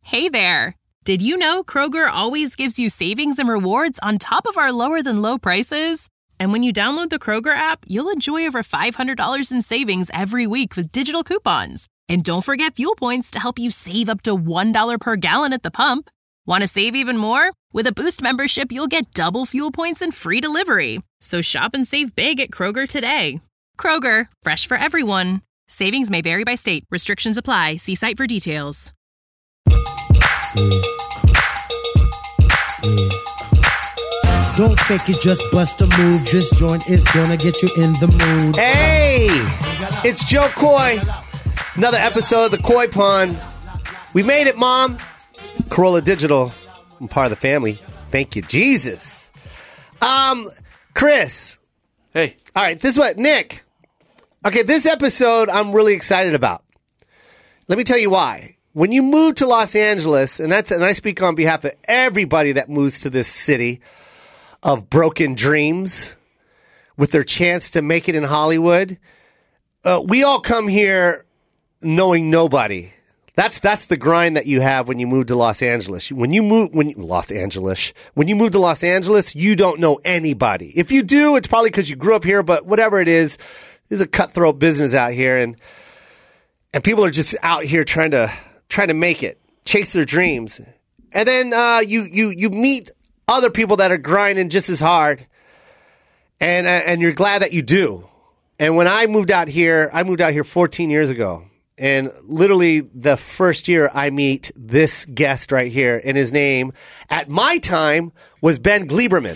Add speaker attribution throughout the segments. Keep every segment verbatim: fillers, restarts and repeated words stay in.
Speaker 1: Hey there! Did you know Kroger always gives you savings and rewards on top of our lower-than-low prices? And when you download the Kroger app, you'll enjoy over five hundred dollars in savings every week with digital coupons. And don't forget fuel points to help you save up to one dollar per gallon at the pump. Want to save even more? With a Boost membership, you'll get double fuel points and free delivery. So shop and save big at Kroger today. Kroger, fresh for everyone. Savings may vary by state. Restrictions apply. See site for details.
Speaker 2: Mm. Mm. Don't fake it, just bust a move. This joint is gonna get you in the mood.
Speaker 3: Hey, it's Joe Coy. Another episode of the Koi Pond. We made it, Mom. Corolla Digital. I'm part of the family. Thank you, Jesus. Um, Chris.
Speaker 4: Hey.
Speaker 3: All right, this is what, Nick. Okay, this episode I'm really excited about. Let me tell you why. When you move to Los Angeles, and that's and I speak on behalf of everybody that moves to this city of broken dreams with their chance to make it in Hollywood, uh, we all come here knowing nobody. That's that's the grind that you have when you move to Los Angeles. When you move when you, Los Angeles, when you move to Los Angeles, you don't know anybody. If you do, it's probably because you grew up here. But whatever it is, there's a cutthroat business out here, and and people are just out here trying to trying to make it, chase their dreams, and then uh, you you you meet other people that are grinding just as hard, and uh, and you're glad that you do. And when I moved out here, I moved out here fourteen years ago. And literally the first year I meet this guest right here, and his name at my time was Ben Gleberman.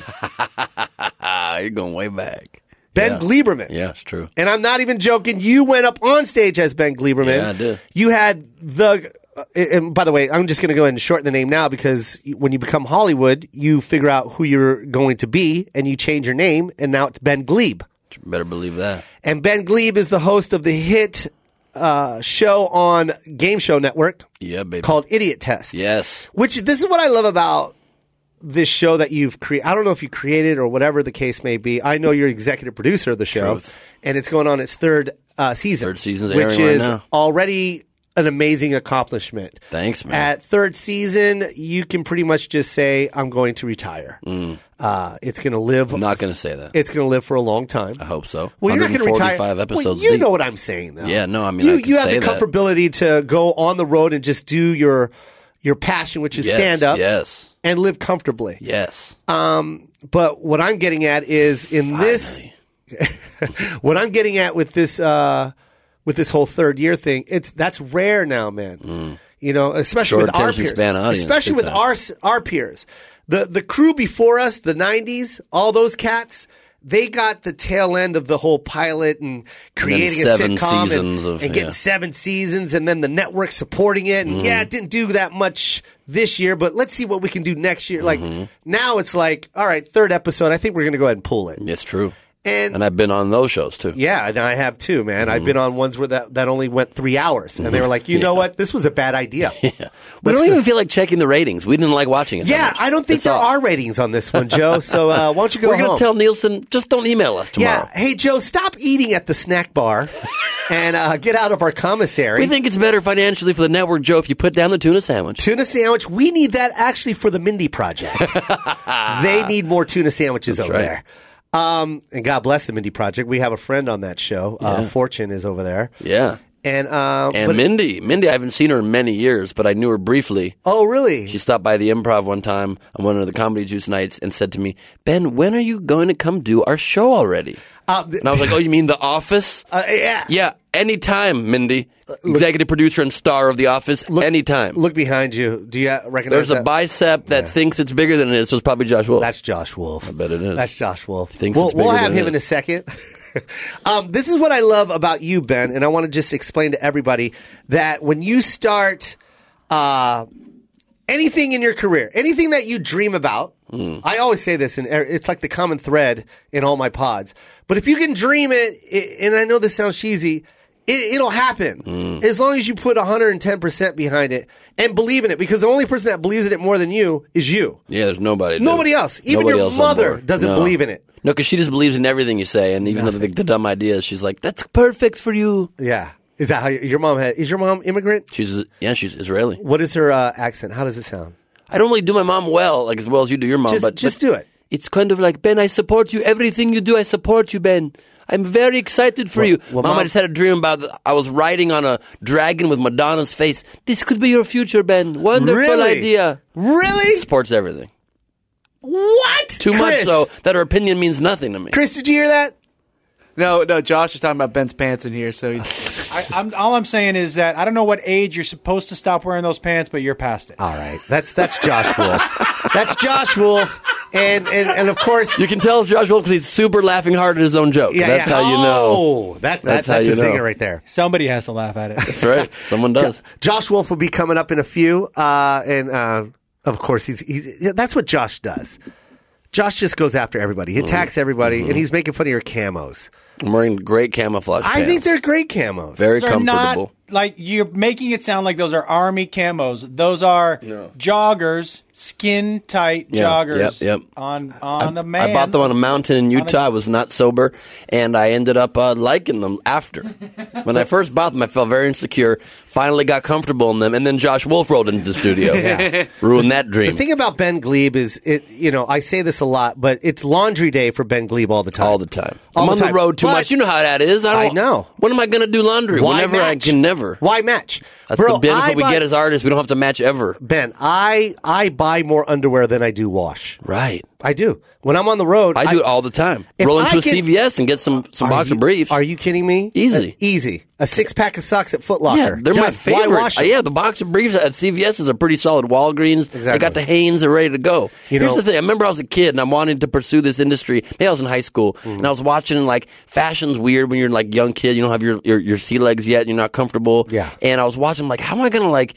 Speaker 4: You're going way back.
Speaker 3: Ben
Speaker 4: yeah.
Speaker 3: Gleberman.
Speaker 4: Yeah, it's true.
Speaker 3: And I'm not even joking. You went up on stage as Ben Gleberman.
Speaker 4: Yeah, I did.
Speaker 3: You had the, and by the way, I'm just going to go ahead and shorten the name now because when you become Hollywood, you figure out who you're going to be and you change your name, and now it's Ben Glebe.
Speaker 4: Better believe that.
Speaker 3: And Ben Glebe is the host of the hit Uh, show on Game Show Network.
Speaker 4: Yeah, baby.
Speaker 3: Called Idiot Test.
Speaker 4: Yes.
Speaker 3: Which, this is what I love about this show that you've created. I don't know if you created or whatever the case may be. I know you're executive producer of the show.
Speaker 4: Truth.
Speaker 3: And it's going on its third uh, season.
Speaker 4: Third season's
Speaker 3: which
Speaker 4: airing
Speaker 3: is
Speaker 4: right now.
Speaker 3: already an amazing accomplishment.
Speaker 4: Thanks, man.
Speaker 3: At third season, you can pretty much just say, I'm going to retire.
Speaker 4: Mm.
Speaker 3: Uh, it's going to live.
Speaker 4: I'm not going to say that.
Speaker 3: It's going to live for a long time.
Speaker 4: I hope so.
Speaker 3: Well, you're not going to retire.
Speaker 4: episodes
Speaker 3: well, you
Speaker 4: deep.
Speaker 3: know what I'm saying, though.
Speaker 4: Yeah, no, I mean,
Speaker 3: you,
Speaker 4: I can
Speaker 3: you have
Speaker 4: say
Speaker 3: the
Speaker 4: that.
Speaker 3: comfortability to go on the road and just do your your passion, which is
Speaker 4: Yes,
Speaker 3: stand up,
Speaker 4: yes.
Speaker 3: and live comfortably.
Speaker 4: Yes.
Speaker 3: Um, but what I'm getting at is in
Speaker 4: Finally.
Speaker 3: this, what I'm getting at with this, uh, with this whole third year thing, it's that's rare now, man. Mm. You know, especially
Speaker 4: Short
Speaker 3: with our
Speaker 4: attention
Speaker 3: peers,
Speaker 4: span audience,
Speaker 3: especially
Speaker 4: big
Speaker 3: with
Speaker 4: time.
Speaker 3: our our peers. The the crew before us, the nineties, all those cats, they got the tail end of the whole pilot and creating
Speaker 4: and
Speaker 3: a
Speaker 4: seven
Speaker 3: sitcom
Speaker 4: seasons
Speaker 3: and,
Speaker 4: of,
Speaker 3: and getting
Speaker 4: yeah.
Speaker 3: seven seasons, and then the network supporting it. And
Speaker 4: Mm-hmm.
Speaker 3: yeah, it didn't do that much this year, but let's see what we can do next year. Like
Speaker 4: Mm-hmm.
Speaker 3: now, it's like, all right, third episode. I think we're going to go ahead and pull it.
Speaker 4: It's true.
Speaker 3: And,
Speaker 4: And I've been on those shows, too.
Speaker 3: yeah, and I have too, man.
Speaker 4: Mm-hmm.
Speaker 3: I've been on ones where that, that only went three hours, and they were like, you know
Speaker 4: Yeah.
Speaker 3: what, this was a bad idea.
Speaker 4: Yeah. We don't even feel like checking the ratings. We didn't like watching it. that
Speaker 3: Yeah,
Speaker 4: much.
Speaker 3: I don't think
Speaker 4: That's
Speaker 3: there
Speaker 4: all.
Speaker 3: are ratings on this one, Joe. So uh, why don't you go
Speaker 4: We're
Speaker 3: home?
Speaker 4: going to tell Nielsen, just don't email us tomorrow.
Speaker 3: Yeah, hey Joe, stop eating at the snack bar and uh, get out of our commissary.
Speaker 4: We think it's better financially for the network, Joe, if you put down the tuna sandwich.
Speaker 3: Tuna sandwich. We need that actually for the Mindy Project. They need more tuna sandwiches
Speaker 4: That's
Speaker 3: over
Speaker 4: right.
Speaker 3: there. Um, and God bless the Mindy Project. We have a friend on that show. Uh,
Speaker 4: Yeah.
Speaker 3: Fortune is over there.
Speaker 4: Yeah.
Speaker 3: And uh,
Speaker 4: And
Speaker 3: but-
Speaker 4: Mindy. Mindy, I haven't seen her in many years, but I knew her briefly.
Speaker 3: Oh, really?
Speaker 4: She stopped by the Improv one time on one of the Comedy Juice nights and said to me, Ben, when are you going to come do our show already?
Speaker 3: Uh, th-
Speaker 4: And I was like, oh, you mean The Office?
Speaker 3: uh, yeah.
Speaker 4: Yeah, anytime, Mindy. Executive producer and star of The Office, anytime.
Speaker 3: Look behind you. Do you uh, recognize
Speaker 4: There's a
Speaker 3: that?
Speaker 4: bicep that thinks it's bigger than it is, so it's probably Josh Wolf.
Speaker 3: That's Josh Wolf. I
Speaker 4: bet it is.
Speaker 3: That's Josh Wolf.
Speaker 4: Thinks
Speaker 3: we'll
Speaker 4: it's
Speaker 3: we'll
Speaker 4: bigger
Speaker 3: have
Speaker 4: than
Speaker 3: him
Speaker 4: it
Speaker 3: in a
Speaker 4: is.
Speaker 3: second. um, this is what I love about you, Ben, and I want to just explain to everybody that when you start uh, anything in your career, anything that you dream about, mm. I always say this, and it's like the common thread in all my pods. But if you can dream it, it and I know this sounds cheesy, it, it'll happen
Speaker 4: Mm.
Speaker 3: as long as you put one hundred ten percent behind it and believe in it. Because the only person that believes in it more than you is you.
Speaker 4: Yeah, there's nobody. to-
Speaker 3: Nobody else. Even
Speaker 4: nobody
Speaker 3: your
Speaker 4: else on
Speaker 3: mother
Speaker 4: board.
Speaker 3: doesn't
Speaker 4: No.
Speaker 3: believe in it.
Speaker 4: No, because she just believes in everything you say, and even though the, the dumb ideas, she's like, "That's perfect for you."
Speaker 3: Yeah. Is that how you, your mom had? Is your mom immigrant?
Speaker 4: She's yeah, she's Israeli.
Speaker 3: What is her uh, accent? How does it sound?
Speaker 4: I don't really do my mom well, like as well as you do your mom.
Speaker 3: Just,
Speaker 4: but
Speaker 3: just
Speaker 4: but
Speaker 3: do it.
Speaker 4: It's kind of like, Ben, I support you. Everything you do, I support you, Ben. I'm very excited for
Speaker 3: Well-
Speaker 4: you.
Speaker 3: well,
Speaker 4: Mom,
Speaker 3: Mom-
Speaker 4: I just had a dream about that. I was riding on a dragon with Madonna's face. This could be your future, Ben. Wonderful
Speaker 3: Really?
Speaker 4: idea.
Speaker 3: Really?
Speaker 4: Supports everything.
Speaker 3: What?
Speaker 4: Too much
Speaker 3: Chris,
Speaker 4: so that her opinion means nothing to me.
Speaker 3: Chris, did you hear that?
Speaker 5: No, no, Josh is talking about Ben's pants in here. So he's,
Speaker 6: I, I'm, all I'm saying is that I don't know what age you're supposed to stop wearing those pants, but you're past it.
Speaker 3: All right. That's that's Josh Wolf. That's Josh Wolf. And, and, and of course,
Speaker 4: You can tell it's Josh Wolf because he's super laughing hard at his own joke.
Speaker 3: yeah,
Speaker 4: That's
Speaker 3: yeah.
Speaker 4: how you know.
Speaker 3: Oh, that, that,
Speaker 4: That's
Speaker 3: that's,
Speaker 4: how
Speaker 3: a
Speaker 4: you know.
Speaker 3: zinger right there.
Speaker 6: Somebody has to laugh at it.
Speaker 4: That's right. Someone does.
Speaker 3: Josh Wolf will be coming up in a few, uh, and uh, of course, he's, he's yeah, that's what Josh does. Josh just goes after everybody. He attacks everybody,
Speaker 4: Mm-hmm.
Speaker 3: and he's making fun of your camos.
Speaker 4: I'm wearing great camouflage
Speaker 3: I
Speaker 4: pants.
Speaker 3: think they're great camos.
Speaker 4: very
Speaker 6: Those are
Speaker 4: comfortable.
Speaker 6: not like you're making it sound like those are army camos. Those are
Speaker 4: No.
Speaker 6: joggers, skin tight
Speaker 4: Yeah,
Speaker 6: joggers
Speaker 4: yep, yep.
Speaker 6: on on a man.
Speaker 4: I bought them on a mountain in Utah. I was not sober, and I ended up uh, liking them after. When I first bought them, I felt very insecure. Finally got comfortable in them, and then Josh Wolf rolled into the studio.
Speaker 3: Yeah.
Speaker 4: Ruined that dream.
Speaker 3: The thing about Ben Glebe is, it. You know, I say this a lot, but it's laundry day for Ben Glebe all the time.
Speaker 4: all the time.
Speaker 3: All
Speaker 4: I'm
Speaker 3: the
Speaker 4: on
Speaker 3: time.
Speaker 4: the road too
Speaker 3: But-
Speaker 4: much. You know how that is. I, don't,
Speaker 3: I know.
Speaker 4: When am I going to do laundry?
Speaker 3: Why
Speaker 4: Whenever I
Speaker 3: match?
Speaker 4: can never.
Speaker 3: Why match?
Speaker 4: That's
Speaker 3: Bro,
Speaker 4: the benefit
Speaker 3: I
Speaker 4: we
Speaker 3: buy-
Speaker 4: get as artists. We don't have to match ever.
Speaker 3: Ben, I I buy more underwear than I do wash.
Speaker 4: Right.
Speaker 3: I do. When I'm on the road,
Speaker 4: I do it all the time.
Speaker 3: If
Speaker 4: Roll
Speaker 3: I
Speaker 4: into a
Speaker 3: can-
Speaker 4: C V S and get some, some
Speaker 3: Are
Speaker 4: boxer
Speaker 3: you-
Speaker 4: briefs.
Speaker 3: Are you kidding me?
Speaker 4: Easy.
Speaker 3: Uh, easy. A six pack of socks at Foot Locker.
Speaker 4: Yeah, they're my
Speaker 3: Done.
Speaker 4: favorite.
Speaker 3: Why wash
Speaker 4: Uh,
Speaker 3: them?
Speaker 4: yeah, the boxer briefs at C V S is a pretty solid. Walgreens, they
Speaker 3: Exactly.
Speaker 4: got the Hanes, they're ready to go.
Speaker 3: You
Speaker 4: Here's
Speaker 3: know-
Speaker 4: the thing: I remember I was a kid and I wanted to pursue this industry. Maybe I was in high school
Speaker 3: Mm-hmm.
Speaker 4: and I was watching like fashion's weird when you're like young kid. You don't have your your, your sea legs yet. You're not comfortable.
Speaker 3: Yeah.
Speaker 4: And I was watching like, how am I gonna like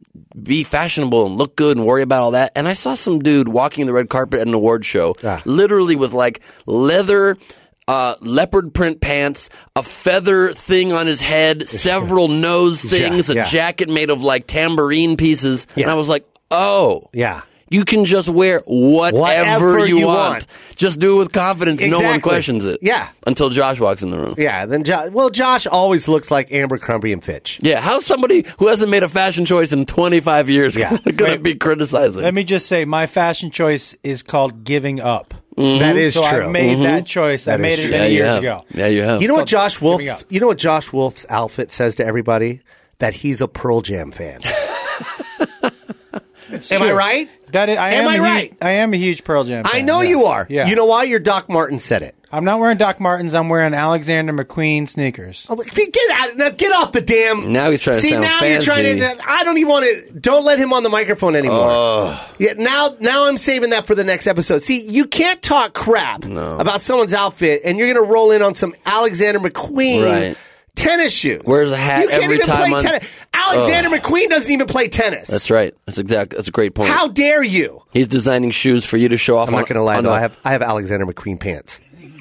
Speaker 4: be fashionable and look good and worry about all that? And I saw some dude walking the red carpet at an award show,
Speaker 3: Ah.
Speaker 4: literally with like leather. Uh, leopard print pants, a feather thing on his head, several nose things,
Speaker 3: yeah.
Speaker 4: a jacket made of like tambourine pieces. And
Speaker 3: Yeah.
Speaker 4: I was like, oh.
Speaker 3: Yeah.
Speaker 4: You can just wear whatever,
Speaker 3: Whatever
Speaker 4: you,
Speaker 3: you
Speaker 4: want.
Speaker 3: want.
Speaker 4: Just do it with confidence. No one
Speaker 3: Exactly.
Speaker 4: questions it.
Speaker 3: Yeah.
Speaker 4: Until Josh walks in the room.
Speaker 3: Yeah. Then, jo- well, Josh always looks like Amber Crumbie and Fitch.
Speaker 4: Yeah, how's somebody who hasn't made a fashion choice in twenty-five years
Speaker 3: Yeah.
Speaker 4: going to be criticizing?
Speaker 6: Let me just say, my fashion choice is called giving up.
Speaker 3: That is
Speaker 6: so
Speaker 3: true.
Speaker 6: I made that choice. I
Speaker 3: That is
Speaker 6: made it
Speaker 3: true.
Speaker 6: many
Speaker 4: yeah, you
Speaker 6: years
Speaker 4: have.
Speaker 6: ago.
Speaker 4: Yeah, you have.
Speaker 3: You know what
Speaker 6: Stop
Speaker 3: Josh Wolf?
Speaker 6: giving up.
Speaker 3: You know what Josh Wolf's outfit says to everybody? That he's a Pearl Jam fan. Am I right?
Speaker 6: That is, I
Speaker 3: Am
Speaker 6: am
Speaker 3: I
Speaker 6: a
Speaker 3: right?
Speaker 6: Huge, I am a huge Pearl Jam fan.
Speaker 3: I know
Speaker 6: yeah.
Speaker 3: you are.
Speaker 6: Yeah.
Speaker 3: You know why? Your Doc Martin said it.
Speaker 6: I'm not wearing Doc Martens. I'm wearing Alexander McQueen sneakers.
Speaker 3: Oh, get out! Now get off the damn.
Speaker 4: Now he's trying to
Speaker 3: See,
Speaker 4: sound
Speaker 3: now
Speaker 4: fancy.
Speaker 3: you're trying to. I don't even want to. Don't let him on the microphone anymore. Yeah, now, now I'm saving that for the next episode. See, you can't talk crap about someone's outfit, and you're going to roll in on some Alexander McQueen
Speaker 4: Right.
Speaker 3: tennis shoes.
Speaker 4: Wears a hat
Speaker 3: you can't
Speaker 4: every
Speaker 3: even
Speaker 4: time
Speaker 3: play
Speaker 4: on-
Speaker 3: tennis. Alexander McQueen doesn't even play tennis.
Speaker 4: That's right. That's exact. That's a great point.
Speaker 3: How dare you?
Speaker 4: He's designing shoes for you to show off.
Speaker 3: I'm
Speaker 4: on,
Speaker 3: not going to lie
Speaker 4: on
Speaker 3: though.
Speaker 4: a-
Speaker 3: I have I have Alexander McQueen pants.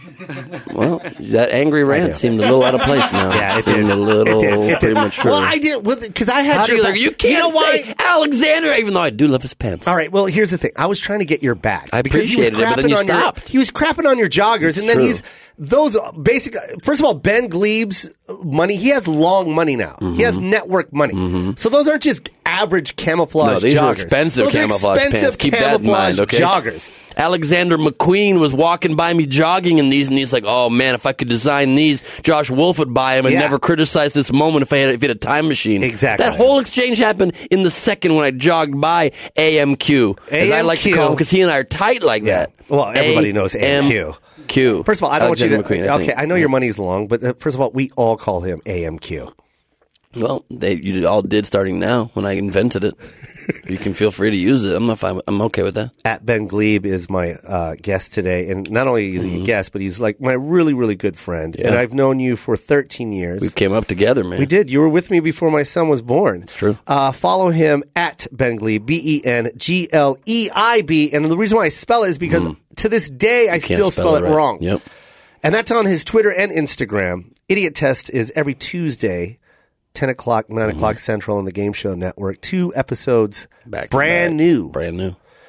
Speaker 4: Well, that angry
Speaker 3: do.
Speaker 4: rant seemed a little out of place now.
Speaker 3: Yeah, it
Speaker 4: seemed
Speaker 3: did.
Speaker 4: a little
Speaker 3: It did. It did.
Speaker 4: premature.
Speaker 3: Well, I did because I had
Speaker 4: How do
Speaker 3: your
Speaker 4: you,
Speaker 3: back.
Speaker 4: like, you can't
Speaker 3: you know why?
Speaker 4: say Alexander, even though I do love his pants.
Speaker 3: All right. Well, here's the thing. I was trying to get your back.
Speaker 4: I
Speaker 3: because he was
Speaker 4: appreciated it, but then
Speaker 3: crapping
Speaker 4: you
Speaker 3: on your-
Speaker 4: stopped.
Speaker 3: he was crapping on your joggers, and then
Speaker 4: true.
Speaker 3: he's those basic. First of all, Ben Glebe's money. He has long money now. He has network money. So those aren't just average camouflage.
Speaker 4: No, these
Speaker 3: joggers.
Speaker 4: are expensive
Speaker 3: Those are
Speaker 4: camouflage
Speaker 3: expensive
Speaker 4: pants. Keep that in mind,
Speaker 3: camouflage
Speaker 4: okay?
Speaker 3: Joggers.
Speaker 4: Alexander McQueen was walking by me jogging in these, and he's like, "Oh man, if I could design these, Josh Wolf would buy them and
Speaker 3: Yeah.
Speaker 4: never criticize this moment if I had if he had a time machine."
Speaker 3: Exactly.
Speaker 4: That whole exchange happened in the second when I jogged by A M Q, as I like to
Speaker 3: A M Q.
Speaker 4: call him, because he and I are tight like
Speaker 3: Yeah.
Speaker 4: that.
Speaker 3: Well, everybody knows A M Q.
Speaker 4: Q.
Speaker 3: First of all, I don't
Speaker 4: Alexander
Speaker 3: want you to.
Speaker 4: McQueen, I
Speaker 3: okay,
Speaker 4: think.
Speaker 3: I know your money's long, but uh, first of all, we all call him A M Q.
Speaker 4: Well, they you all did starting now when I invented it. You can feel free to use it. I'm not fine. I'm okay with that.
Speaker 3: At Ben Glebe is my uh, guest today, and not only is he a guest, but he's like my really, really good friend.
Speaker 4: Yeah.
Speaker 3: And I've known you for thirteen years.
Speaker 4: We came up together, man.
Speaker 3: We did. You were with me before my son was born. It's
Speaker 4: true.
Speaker 3: Uh, follow him at Ben Glebe, B E N G L E I B. And the reason why I spell it is because to this day I
Speaker 4: Mm. Can't
Speaker 3: still spell, it
Speaker 4: right.
Speaker 3: wrong.
Speaker 4: Yep.
Speaker 3: And that's on his Twitter and Instagram. Idiot Test is every Tuesday, ten o'clock, nine o'clock Central on the Game Show Network. Two episodes,
Speaker 4: Back to
Speaker 3: brand
Speaker 4: back.
Speaker 3: new.
Speaker 4: Brand new.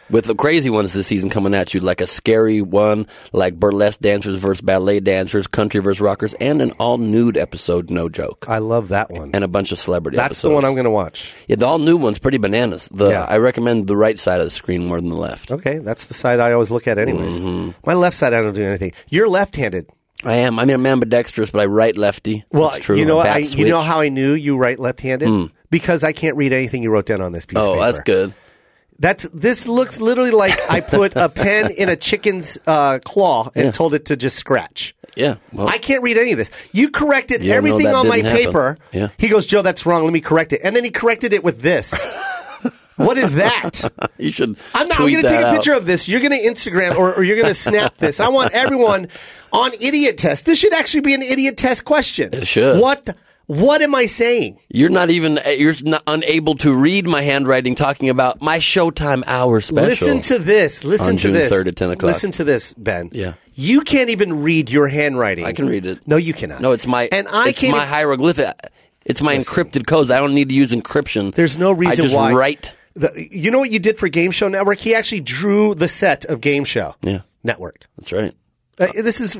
Speaker 4: With the crazy ones this season coming at you, like a scary one, like burlesque dancers versus ballet dancers, country versus rockers, and an all-nude episode, no joke.
Speaker 3: I love that one.
Speaker 4: And a bunch of celebrity
Speaker 3: That's
Speaker 4: episodes.
Speaker 3: the one I'm going to watch.
Speaker 4: Yeah, the all-new one's pretty bananas. The,
Speaker 3: Yeah.
Speaker 4: I recommend the right side of the screen more than the left.
Speaker 3: Okay, that's the side I always look at anyways.
Speaker 4: Mm-hmm.
Speaker 3: My left side, I don't do anything. You're left-handed.
Speaker 4: I am. I mean, I'm ambidextrous, but I write lefty.
Speaker 3: Well,
Speaker 4: That's true.
Speaker 3: you know
Speaker 4: A
Speaker 3: what?
Speaker 4: bat
Speaker 3: I, you know
Speaker 4: switch.
Speaker 3: how I knew you write left-handed? Because I can't read anything you wrote down on this piece of
Speaker 4: Oh,
Speaker 3: paper.
Speaker 4: that's good.
Speaker 3: That's this looks literally like I put a pen in a chicken's uh, claw and
Speaker 4: Yeah.
Speaker 3: told it to just scratch.
Speaker 4: Yeah. Well,
Speaker 3: I can't read any of this. You corrected
Speaker 4: You don't know
Speaker 3: everything
Speaker 4: that
Speaker 3: on my
Speaker 4: didn't happen.
Speaker 3: paper.
Speaker 4: Yeah.
Speaker 3: He goes, Joe, that's wrong. Let me correct it. And then he corrected it with this. What is that?
Speaker 4: you should.
Speaker 3: I'm, not, I'm
Speaker 4: tweet
Speaker 3: going to take
Speaker 4: that
Speaker 3: a
Speaker 4: out.
Speaker 3: picture of this. You're going to Instagram or, or you're going to snap this. I want everyone on idiot test. This should actually be an idiot test question.
Speaker 4: It should.
Speaker 3: What? What am I saying?
Speaker 4: You're not even. You're not unable to read my handwriting. Talking about my Showtime hour special.
Speaker 3: Listen to this. Listen
Speaker 4: On
Speaker 3: to
Speaker 4: June
Speaker 3: this.
Speaker 4: third at ten o'clock.
Speaker 3: Listen to this, Ben.
Speaker 4: Yeah.
Speaker 3: You can't even read your handwriting.
Speaker 4: I can read it.
Speaker 3: No, you cannot.
Speaker 4: No, it's my.
Speaker 3: And I
Speaker 4: it's
Speaker 3: can't.
Speaker 4: my
Speaker 3: e-
Speaker 4: hieroglyphic. It's my encrypted codes. I don't need to use encryption.
Speaker 3: There's no reason
Speaker 4: I just
Speaker 3: why.
Speaker 4: write.
Speaker 3: The, you know what you did for Game Show Network? He actually drew the set of Game Show
Speaker 4: Yeah,
Speaker 3: Network.
Speaker 4: that's right.
Speaker 3: Uh, this is.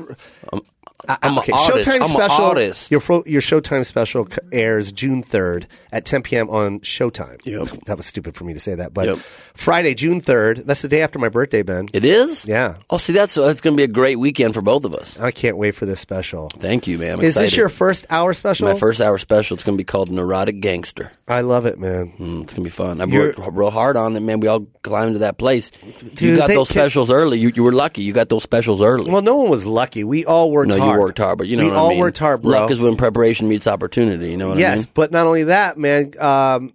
Speaker 4: I'm
Speaker 3: okay,
Speaker 4: an artist.
Speaker 3: Showtime
Speaker 4: I'm
Speaker 3: special.
Speaker 4: an artist.
Speaker 3: Your fro- your Showtime special c- airs June third at ten p.m. on Showtime.
Speaker 4: Yep.
Speaker 3: That was stupid for me to say that, but
Speaker 4: Yep.
Speaker 3: Friday, June third. That's the day after my birthday, Ben.
Speaker 4: It is.
Speaker 3: Yeah.
Speaker 4: Oh, see, that's that's going to be a great weekend for both of us.
Speaker 3: I can't wait for this special.
Speaker 4: Thank you, man. I'm
Speaker 3: Is this
Speaker 4: excited.
Speaker 3: your first hour special?
Speaker 4: my first hour special? It's going to be called Neurotic Gangster.
Speaker 3: I love it, man.
Speaker 4: Mm, it's going to be fun. I've
Speaker 3: You're-
Speaker 4: worked real hard on it, man. We all climbed to that place. you
Speaker 3: Dude,
Speaker 4: got
Speaker 3: they
Speaker 4: those
Speaker 3: can-
Speaker 4: specials early. You, you were lucky. You got those specials early.
Speaker 3: Well, no one was lucky. We all worked
Speaker 4: no,
Speaker 3: hard.
Speaker 4: you worked hard, but you know
Speaker 3: we
Speaker 4: what
Speaker 3: all
Speaker 4: I mean.
Speaker 3: worked hard, bro.
Speaker 4: Luck is when preparation meets opportunity. You know what I
Speaker 3: yes,
Speaker 4: mean?
Speaker 3: but not only that, man. Um,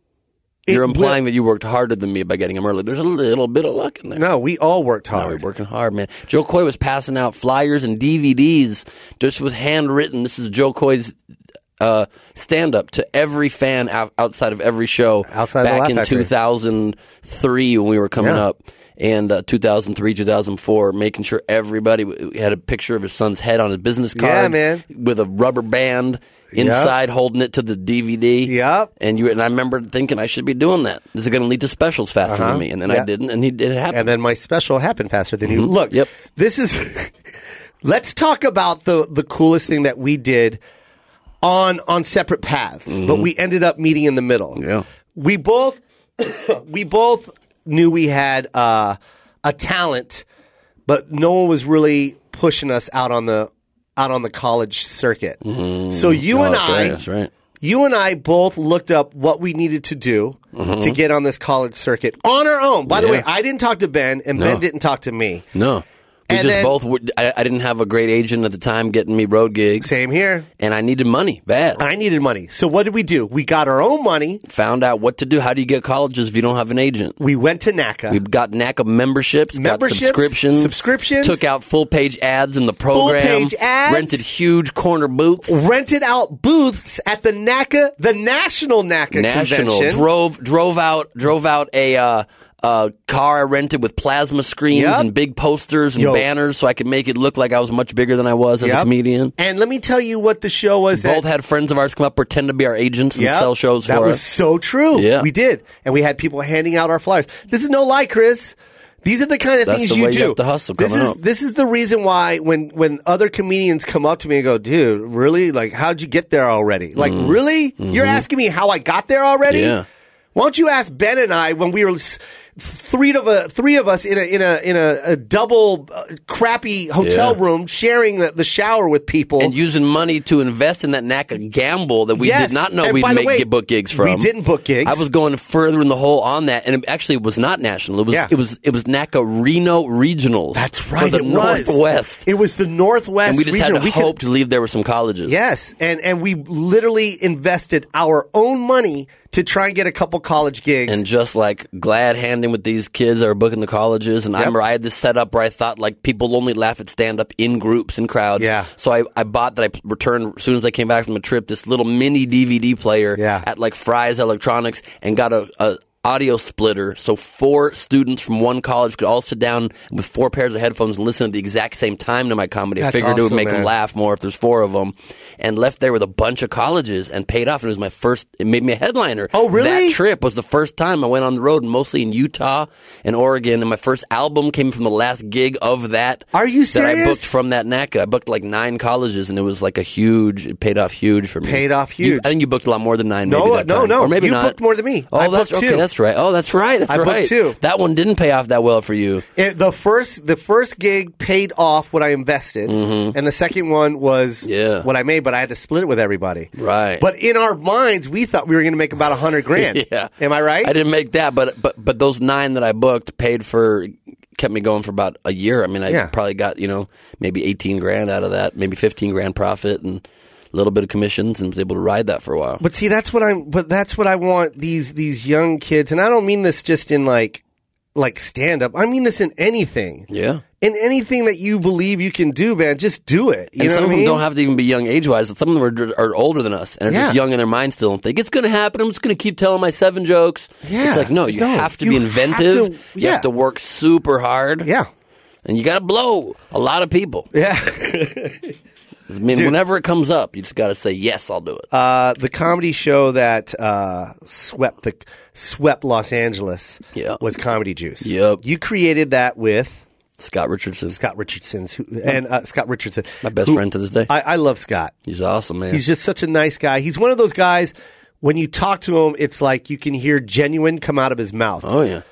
Speaker 3: it
Speaker 4: You're implying
Speaker 3: will-
Speaker 4: that you worked harder than me by getting them early. There's a little bit of luck in there.
Speaker 3: No, we all worked
Speaker 4: No, we're
Speaker 3: hard.
Speaker 4: working hard, man. Joe Coy was passing out flyers and D V Ds just with handwritten. This is Joe Coy's uh, stand up to every fan out, outside of every show
Speaker 3: Outside of the
Speaker 4: back
Speaker 3: Laugh
Speaker 4: in
Speaker 3: Factory.
Speaker 4: two thousand three when we were coming
Speaker 3: Yeah.
Speaker 4: up. And uh, two thousand three, two thousand four, making sure everybody w- had a picture of his son's head on his business card.
Speaker 3: Yeah, man.
Speaker 4: With a rubber band inside holding it to the D V D.
Speaker 3: Yep.
Speaker 4: And you and I remember thinking I should be doing that. This is going to lead to specials faster
Speaker 3: Uh-huh.
Speaker 4: than me. And then
Speaker 3: Yeah.
Speaker 4: I didn't, and he did it happen.
Speaker 3: And then my special happened faster than you. Look,
Speaker 4: Yep.
Speaker 3: this is. Let's talk about the the coolest thing that we did on on separate paths, but we ended up meeting in the middle.
Speaker 4: Yeah.
Speaker 3: We both we both knew we had uh, a talent, but no one was really pushing us out on the out on the college circuit. So you
Speaker 4: Oh,
Speaker 3: and
Speaker 4: that's
Speaker 3: I,
Speaker 4: right, that's right.
Speaker 3: you and I both looked up what we needed to do to get on this college circuit on our own. By the
Speaker 4: Yeah.
Speaker 3: way, I didn't talk to Ben, and
Speaker 4: No.
Speaker 3: Ben didn't talk to me.
Speaker 4: No. We
Speaker 3: And
Speaker 4: just
Speaker 3: then-
Speaker 4: both, would, I, I didn't have a great agent at the time getting me road gigs.
Speaker 3: Same here.
Speaker 4: And I needed money bad.
Speaker 3: I needed money. So what did we do? We got our own money.
Speaker 4: Found out what to do. How do you get colleges if you don't have an agent?
Speaker 3: We went to NACA.
Speaker 4: We got NACA memberships,
Speaker 3: Memberships,
Speaker 4: got subscriptions,
Speaker 3: subscriptions.
Speaker 4: took out full page ads in the program,
Speaker 3: page ads.
Speaker 4: rented huge corner booths,
Speaker 3: rented out booths at the NACA, the National NACA
Speaker 4: national,
Speaker 3: convention.
Speaker 4: drove drove out drove out a uh, uh, car I rented with plasma screens
Speaker 3: Yep.
Speaker 4: and big posters and
Speaker 3: Yo.
Speaker 4: banners so I could make it look like I was much bigger than I was as
Speaker 3: Yep.
Speaker 4: a comedian.
Speaker 3: And let me tell you what the show was.
Speaker 4: Both
Speaker 3: that,
Speaker 4: had friends of ours come up, pretend to be our agents and
Speaker 3: Yep,
Speaker 4: sell shows
Speaker 3: that
Speaker 4: for
Speaker 3: was
Speaker 4: us.
Speaker 3: so true.
Speaker 4: Yeah.
Speaker 3: We did. And we had people handing out our flyers. This is no lie, Chris. These are the kind of
Speaker 4: That's
Speaker 3: things
Speaker 4: the
Speaker 3: you
Speaker 4: way
Speaker 3: do.
Speaker 4: you have to hustle
Speaker 3: this
Speaker 4: coming
Speaker 3: is
Speaker 4: up.
Speaker 3: this is the reason why when when other comedians come up to me and go, "Dude, really? Like, how'd you get there already? Like, really? You're asking me how I got there already?
Speaker 4: Mm-hmm. Yeah.
Speaker 3: Why don't you ask Ben and I when we were s- three of a, three of us in a in a in a, a double uh, crappy hotel
Speaker 4: Yeah.
Speaker 3: room sharing the, the shower with people
Speaker 4: And using money to invest in that NACA gamble that we
Speaker 3: Yes.
Speaker 4: did not know
Speaker 3: And
Speaker 4: we'd
Speaker 3: by the
Speaker 4: make
Speaker 3: way,
Speaker 4: get book gigs from.
Speaker 3: we didn't book gigs.
Speaker 4: I was going further in the hole on that, and it actually was not national. It was
Speaker 3: Yeah.
Speaker 4: it was it was NACA Reno Regionals.
Speaker 3: That's
Speaker 4: for
Speaker 3: right.
Speaker 4: the
Speaker 3: it was.
Speaker 4: Northwest.
Speaker 3: It was the Northwest
Speaker 4: And we just
Speaker 3: region.
Speaker 4: had to
Speaker 3: We could-
Speaker 4: hope to leave there with some colleges.
Speaker 3: Yes, and and we literally invested our own money to try and get a couple college gigs.
Speaker 4: And just like glad handing with these kids that were booking the colleges. And I
Speaker 3: Yep.
Speaker 4: remember I had this set up where I thought like people only laugh at stand up in groups and crowds.
Speaker 3: Yeah.
Speaker 4: So I, I bought that I returned as soon as I came back from a trip, this little mini D V D player
Speaker 3: Yeah.
Speaker 4: at like Fry's Electronics and got a, a audio splitter, so four students from one college could all sit down with four pairs of headphones and listen at the exact same time to my comedy.
Speaker 3: That's
Speaker 4: I figured it would
Speaker 3: awesome,
Speaker 4: make
Speaker 3: man.
Speaker 4: them laugh more if there's four of them, and left there with a bunch of colleges and paid off. And it was my first. It made me a headliner.
Speaker 3: Oh, really?
Speaker 4: That trip was the first time I went on the road, mostly in Utah and Oregon. And my first album came from the last gig of that.
Speaker 3: Are you
Speaker 4: That I
Speaker 3: serious?
Speaker 4: booked from that NACA. I booked like nine colleges, and it was like a huge. It paid off huge for me.
Speaker 3: Paid off
Speaker 4: You-
Speaker 3: huge.
Speaker 4: I think you booked a lot more than nine.
Speaker 3: No,
Speaker 4: maybe that
Speaker 3: no,
Speaker 4: time.
Speaker 3: no.
Speaker 4: Or maybe
Speaker 3: You
Speaker 4: not.
Speaker 3: booked more than me.
Speaker 4: Oh,
Speaker 3: I
Speaker 4: that's
Speaker 3: booked
Speaker 4: okay.
Speaker 3: two.
Speaker 4: That's right. Oh, that's right. That's
Speaker 3: I booked
Speaker 4: right.
Speaker 3: two.
Speaker 4: That one didn't pay off that well for you.
Speaker 3: It, the first the first gig paid off what I invested, and the second one was
Speaker 4: Mm-hmm. Yeah.
Speaker 3: what I made, but I had to split it with everybody.
Speaker 4: Right.
Speaker 3: But in our minds, we thought we were going to make about a hundred grand.
Speaker 4: Yeah.
Speaker 3: Am I right?
Speaker 4: I didn't make that, but but but those nine that I booked paid for. Kept me going for about a year. I mean, I
Speaker 3: Yeah.
Speaker 4: probably got, you know, maybe eighteen grand out of that, maybe fifteen grand profit and a little bit of commissions, and was able to ride that for a while.
Speaker 3: But see, that's what I'm. But that's what I want these these young kids, and I don't mean this just in like like stand up. I mean this in anything.
Speaker 4: Yeah.
Speaker 3: In anything that you believe you can do, man, just do it. You
Speaker 4: And
Speaker 3: know
Speaker 4: some
Speaker 3: what
Speaker 4: of
Speaker 3: I
Speaker 4: them
Speaker 3: mean?
Speaker 4: don't have to even be young age-wise. Some of them are, are older than us and are
Speaker 3: Yeah.
Speaker 4: just young in their mind still and think, it's going to happen. I'm just going to keep telling my seven jokes.
Speaker 3: Yeah.
Speaker 4: It's like, no, you
Speaker 3: No,
Speaker 4: have to
Speaker 3: you
Speaker 4: be
Speaker 3: have
Speaker 4: inventive.
Speaker 3: to-
Speaker 4: You
Speaker 3: yeah.
Speaker 4: have to work super hard.
Speaker 3: Yeah.
Speaker 4: And you got to blow a lot of people.
Speaker 3: Yeah.
Speaker 4: I mean,
Speaker 3: Dude.
Speaker 4: whenever it comes up, you just got to say, yes, I'll do it.
Speaker 3: Uh, the comedy show that uh, swept the swept Los Angeles
Speaker 4: Yeah.
Speaker 3: was Comedy Juice.
Speaker 4: Yep.
Speaker 3: You created that with
Speaker 4: Scott Richardson,
Speaker 3: Scott Richardson's who, and uh, Scott Richardson,
Speaker 4: my best
Speaker 3: who-
Speaker 4: friend to this day.
Speaker 3: I, I love Scott.
Speaker 4: He's awesome, man.
Speaker 3: He's just such a nice guy. He's one of those guys. When you talk to him, it's like you can hear genuine come out of his mouth.
Speaker 4: oh, yeah.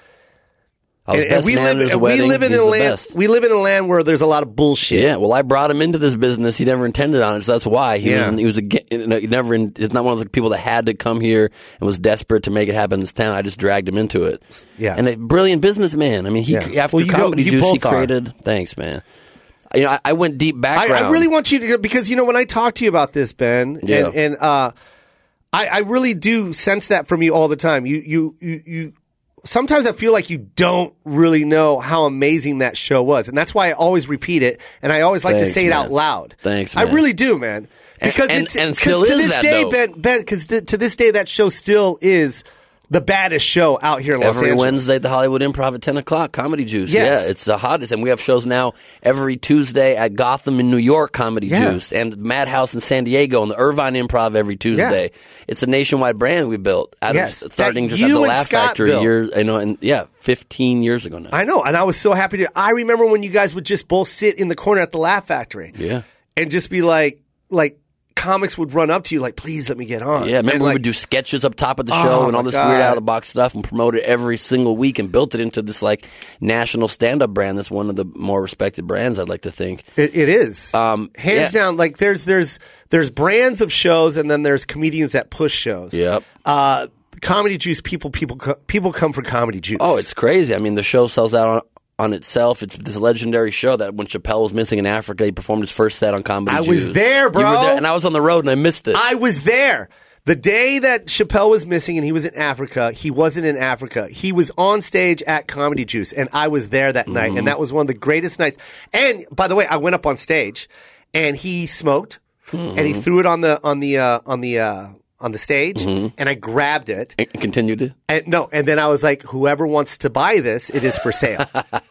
Speaker 4: I was
Speaker 3: And- and
Speaker 4: best
Speaker 3: we
Speaker 4: man
Speaker 3: live,
Speaker 4: at his
Speaker 3: and
Speaker 4: wedding.
Speaker 3: we live in
Speaker 4: He's
Speaker 3: a
Speaker 4: the
Speaker 3: land.
Speaker 4: best.
Speaker 3: We live in a land where there's a lot of bullshit.
Speaker 4: Yeah, well, I brought him into this business. He never intended on it, so that's why he
Speaker 3: Yeah.
Speaker 4: was. He was a, he never. In, he's not one of the people that had to come here and was desperate to make it happen in this town. I just dragged him into it.
Speaker 3: Yeah.
Speaker 4: and a brilliant businessman. I mean, he
Speaker 3: Yeah.
Speaker 4: after
Speaker 3: Well, you go-
Speaker 4: Comedy
Speaker 3: you
Speaker 4: Juice, he
Speaker 3: both are.
Speaker 4: created. Thanks, man. You know, I, I went deep
Speaker 3: I,
Speaker 4: background.
Speaker 3: I really want you to because you know when I talk to you about this, Ben,
Speaker 4: Yeah.
Speaker 3: and, and uh, I, I really do sense that from you all the time. You, you, you, you. Sometimes I feel like you don't really know how amazing that show was, and that's why I always repeat it, and I always like to
Speaker 4: Thanks,
Speaker 3: say it
Speaker 4: man.
Speaker 3: out loud.
Speaker 4: Thanks,
Speaker 3: I
Speaker 4: man.
Speaker 3: really do, man.
Speaker 4: And-
Speaker 3: Because
Speaker 4: and-
Speaker 3: it's
Speaker 4: and
Speaker 3: 'cause
Speaker 4: still
Speaker 3: to
Speaker 4: is
Speaker 3: this
Speaker 4: that,
Speaker 3: day,
Speaker 4: though.
Speaker 3: Ben, Ben, because th- to this day that show still is the baddest show out here in Los
Speaker 4: Every
Speaker 3: Angeles.
Speaker 4: Wednesday at the Hollywood Improv at ten o'clock, Comedy Juice.
Speaker 3: Yes.
Speaker 4: Yeah, it's the hottest. And we have shows now every Tuesday at Gotham in New York, Comedy
Speaker 3: Yeah.
Speaker 4: Juice, and Madhouse in San Diego, and the Irvine Improv every Tuesday. It's a nationwide brand we built out
Speaker 3: Yes,
Speaker 4: of starting
Speaker 3: that
Speaker 4: just at
Speaker 3: you
Speaker 4: the
Speaker 3: and
Speaker 4: Laugh
Speaker 3: Scott
Speaker 4: Factory
Speaker 3: built.
Speaker 4: years, you know, and yeah, fifteen years ago now.
Speaker 3: I know, and I was so happy to. I remember when you guys would just both sit in the corner at the Laugh Factory,
Speaker 4: Yeah.
Speaker 3: and just be like, like comics would run up to you, like, "Please let me get on."
Speaker 4: Yeah, remember
Speaker 3: And
Speaker 4: we
Speaker 3: like,
Speaker 4: would do sketches up top of the
Speaker 3: Oh,
Speaker 4: show and all
Speaker 3: my
Speaker 4: this
Speaker 3: God.
Speaker 4: weird out of the box stuff and promote it every single week and built it into this like national stand up brand that's one of the more respected brands, I'd like to think.
Speaker 3: It, it is,
Speaker 4: Um,
Speaker 3: hands
Speaker 4: yeah.
Speaker 3: down. Like there's there's there's brands of shows, and then there's comedians that push shows.
Speaker 4: Yep.
Speaker 3: Uh, Comedy Juice, people people co- people come for Comedy Juice.
Speaker 4: Oh, it's crazy. I mean, the show sells out on, on itself. It's this legendary show that when Chappelle was missing in Africa, he performed his first set on Comedy
Speaker 3: I
Speaker 4: Juice.
Speaker 3: was there,
Speaker 4: You
Speaker 3: bro.
Speaker 4: were there, and I was on the road and I missed it.
Speaker 3: I was there. The day that Chappelle was missing and he was in Africa, he wasn't in Africa. He was on stage at Comedy Juice, and I was there that night,
Speaker 4: Mm-hmm.
Speaker 3: and that was one of the greatest nights. And by the way, I went up on stage, and he smoked, and he threw it on the on the uh, on the uh, on the stage,
Speaker 4: Mm-hmm.
Speaker 3: and I grabbed it.
Speaker 4: And continued it.
Speaker 3: And no, and then I was like, whoever wants to buy this, it is for sale.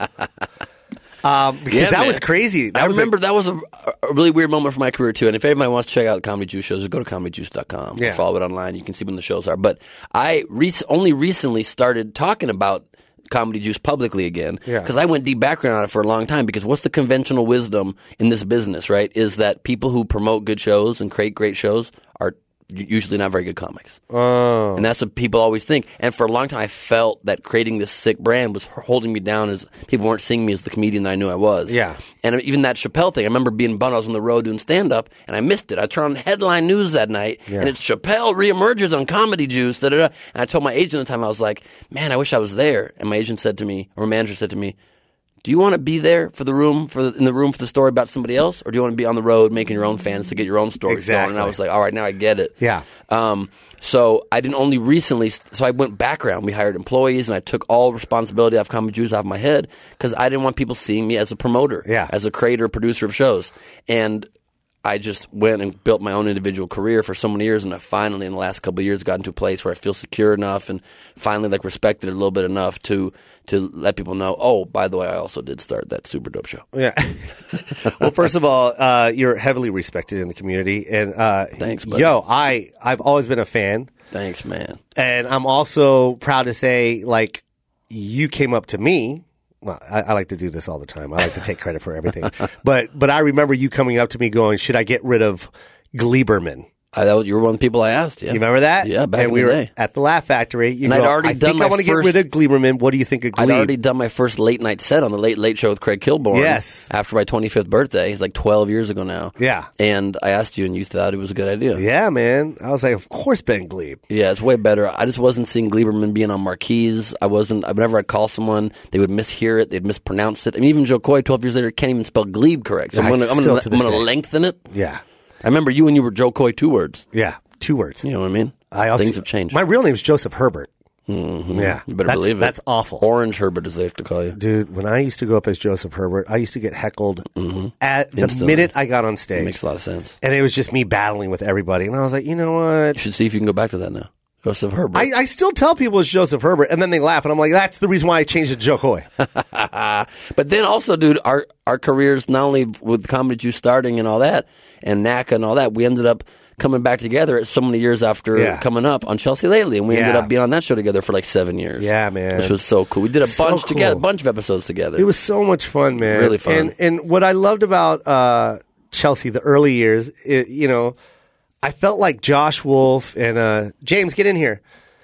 Speaker 3: um, because
Speaker 4: Yeah,
Speaker 3: that
Speaker 4: man.
Speaker 3: was crazy. That
Speaker 4: I
Speaker 3: was
Speaker 4: remember that was a, a really weird moment for my career too. And if anybody wants to check out the Comedy Juice shows, go to comedy juice dot com.
Speaker 3: Yeah.
Speaker 4: Follow it online. You can see when the shows are. But I rec- only recently started talking about Comedy Juice publicly again
Speaker 3: Yeah.
Speaker 4: because I went deep background on it for a long time. Because what's the conventional wisdom in this business, right? Is that people who promote good shows and create great shows are usually not very good comics. Oh. And that's what people always think. And for a long time, I felt that creating this sick brand was holding me down as people weren't seeing me as the comedian that I knew I was.
Speaker 3: Yeah.
Speaker 4: And even that Chappelle thing, I remember being bummed. I was on the road doing stand-up, and I missed it. I turned on headline news that night,
Speaker 3: Yeah.
Speaker 4: and it's Chappelle reemerges on Comedy Juice. Da, da, da. And I told my agent at the time, I was like, man, I wish I was there. And my agent said to me, or my manager said to me, do you want to be there for the room for the, in the room for the story about somebody else, or do you want to be on the road making your own fans to get your own stories
Speaker 3: Exactly.
Speaker 4: going? And I was like, all right, now I get it.
Speaker 3: Yeah.
Speaker 4: Um, so I didn't only recently, so I went background. We hired employees, and I took all responsibility of Comedy Juice off my head because I didn't want people seeing me as a promoter,
Speaker 3: Yeah.
Speaker 4: as a creator, producer of shows. And I just went and built my own individual career for so many years, and I finally, in the last couple of years, got into a place where I feel secure enough and finally like respected it a little bit enough to to let people know, oh, by the way, I also did start that super dope show.
Speaker 3: Yeah. Well, first of all, uh, you're heavily respected in the community, and uh,
Speaker 4: Thanks, buddy.
Speaker 3: Yo, I I've always been a fan.
Speaker 4: Thanks, man.
Speaker 3: And I'm also proud to say, like, you came up to me. Well, I, I like to do this all the time. I like to take credit for everything. but but I remember you coming up to me going, should I get rid of Gleberman?
Speaker 4: I, that was, you were one of the people I asked. Yeah.
Speaker 3: You remember that?
Speaker 4: Yeah, back
Speaker 3: and
Speaker 4: in
Speaker 3: we
Speaker 4: the
Speaker 3: were
Speaker 4: day.
Speaker 3: at the Laugh Factory. You
Speaker 4: And
Speaker 3: go,
Speaker 4: I'd already
Speaker 3: I
Speaker 4: done
Speaker 3: think
Speaker 4: my
Speaker 3: I want to
Speaker 4: first-
Speaker 3: get rid of Gleberman. What do you think of Glebe?
Speaker 4: I'd already done my first late night set on the Late Late Show with Craig Kilborn.
Speaker 3: Yes.
Speaker 4: After my twenty-fifth birthday. It's like twelve years ago now.
Speaker 3: Yeah.
Speaker 4: And I asked you, and you thought it was a good idea.
Speaker 3: Yeah, man. I was like, of course, Ben Glebe.
Speaker 4: Yeah, it's way better. I just wasn't seeing Gleberman being on marquees. I wasn't. Whenever I'd call someone, they would mishear it. They'd mispronounce it. I mean, even Joe Coy, twelve years later, can't even spell Glebe correct. So
Speaker 3: Yeah,
Speaker 4: I'm going to I'm
Speaker 3: still
Speaker 4: gonna,
Speaker 3: to
Speaker 4: I'm
Speaker 3: this
Speaker 4: gonna
Speaker 3: day.
Speaker 4: lengthen it.
Speaker 3: Yeah.
Speaker 4: I remember you when you were Joe Coy, two words.
Speaker 3: Yeah. Two words.
Speaker 4: You know what I mean?
Speaker 3: I also,
Speaker 4: Things have changed.
Speaker 3: My real name is Joseph Herbert.
Speaker 4: Mm-hmm.
Speaker 3: Yeah.
Speaker 4: You better
Speaker 3: that's,
Speaker 4: believe it.
Speaker 3: That's awful.
Speaker 4: Orange Herbert, as they have to call you.
Speaker 3: Dude, when I used to go up as Joseph Herbert, I used to get heckled at the
Speaker 4: Instantly.
Speaker 3: minute I got on stage.
Speaker 4: It makes a lot of sense.
Speaker 3: And it was just me battling with everybody. And I was like, you know what?
Speaker 4: You should see if you can go back to that now. Joseph Herbert.
Speaker 3: I, I still tell people it's Joseph Herbert, and then they laugh, and I'm like, that's the reason why I changed it to Joe Coy.
Speaker 4: But then also, dude, our our careers, not only with Comedy Juice starting and all that, and N A C A and all that, we ended up coming back together so many years after
Speaker 3: Yeah.
Speaker 4: coming up on Chelsea Lately, and we ended
Speaker 3: Yeah.
Speaker 4: up being on that show together for like seven years.
Speaker 3: Yeah, man.
Speaker 4: Which was so cool. We did a
Speaker 3: So
Speaker 4: bunch
Speaker 3: cool.
Speaker 4: together, a bunch of episodes together.
Speaker 3: It was so much fun, man.
Speaker 4: Really fun.
Speaker 3: And, and what I loved about uh, Chelsea, the early years, it, you know, I felt like Josh Wolf and uh, James, get in here.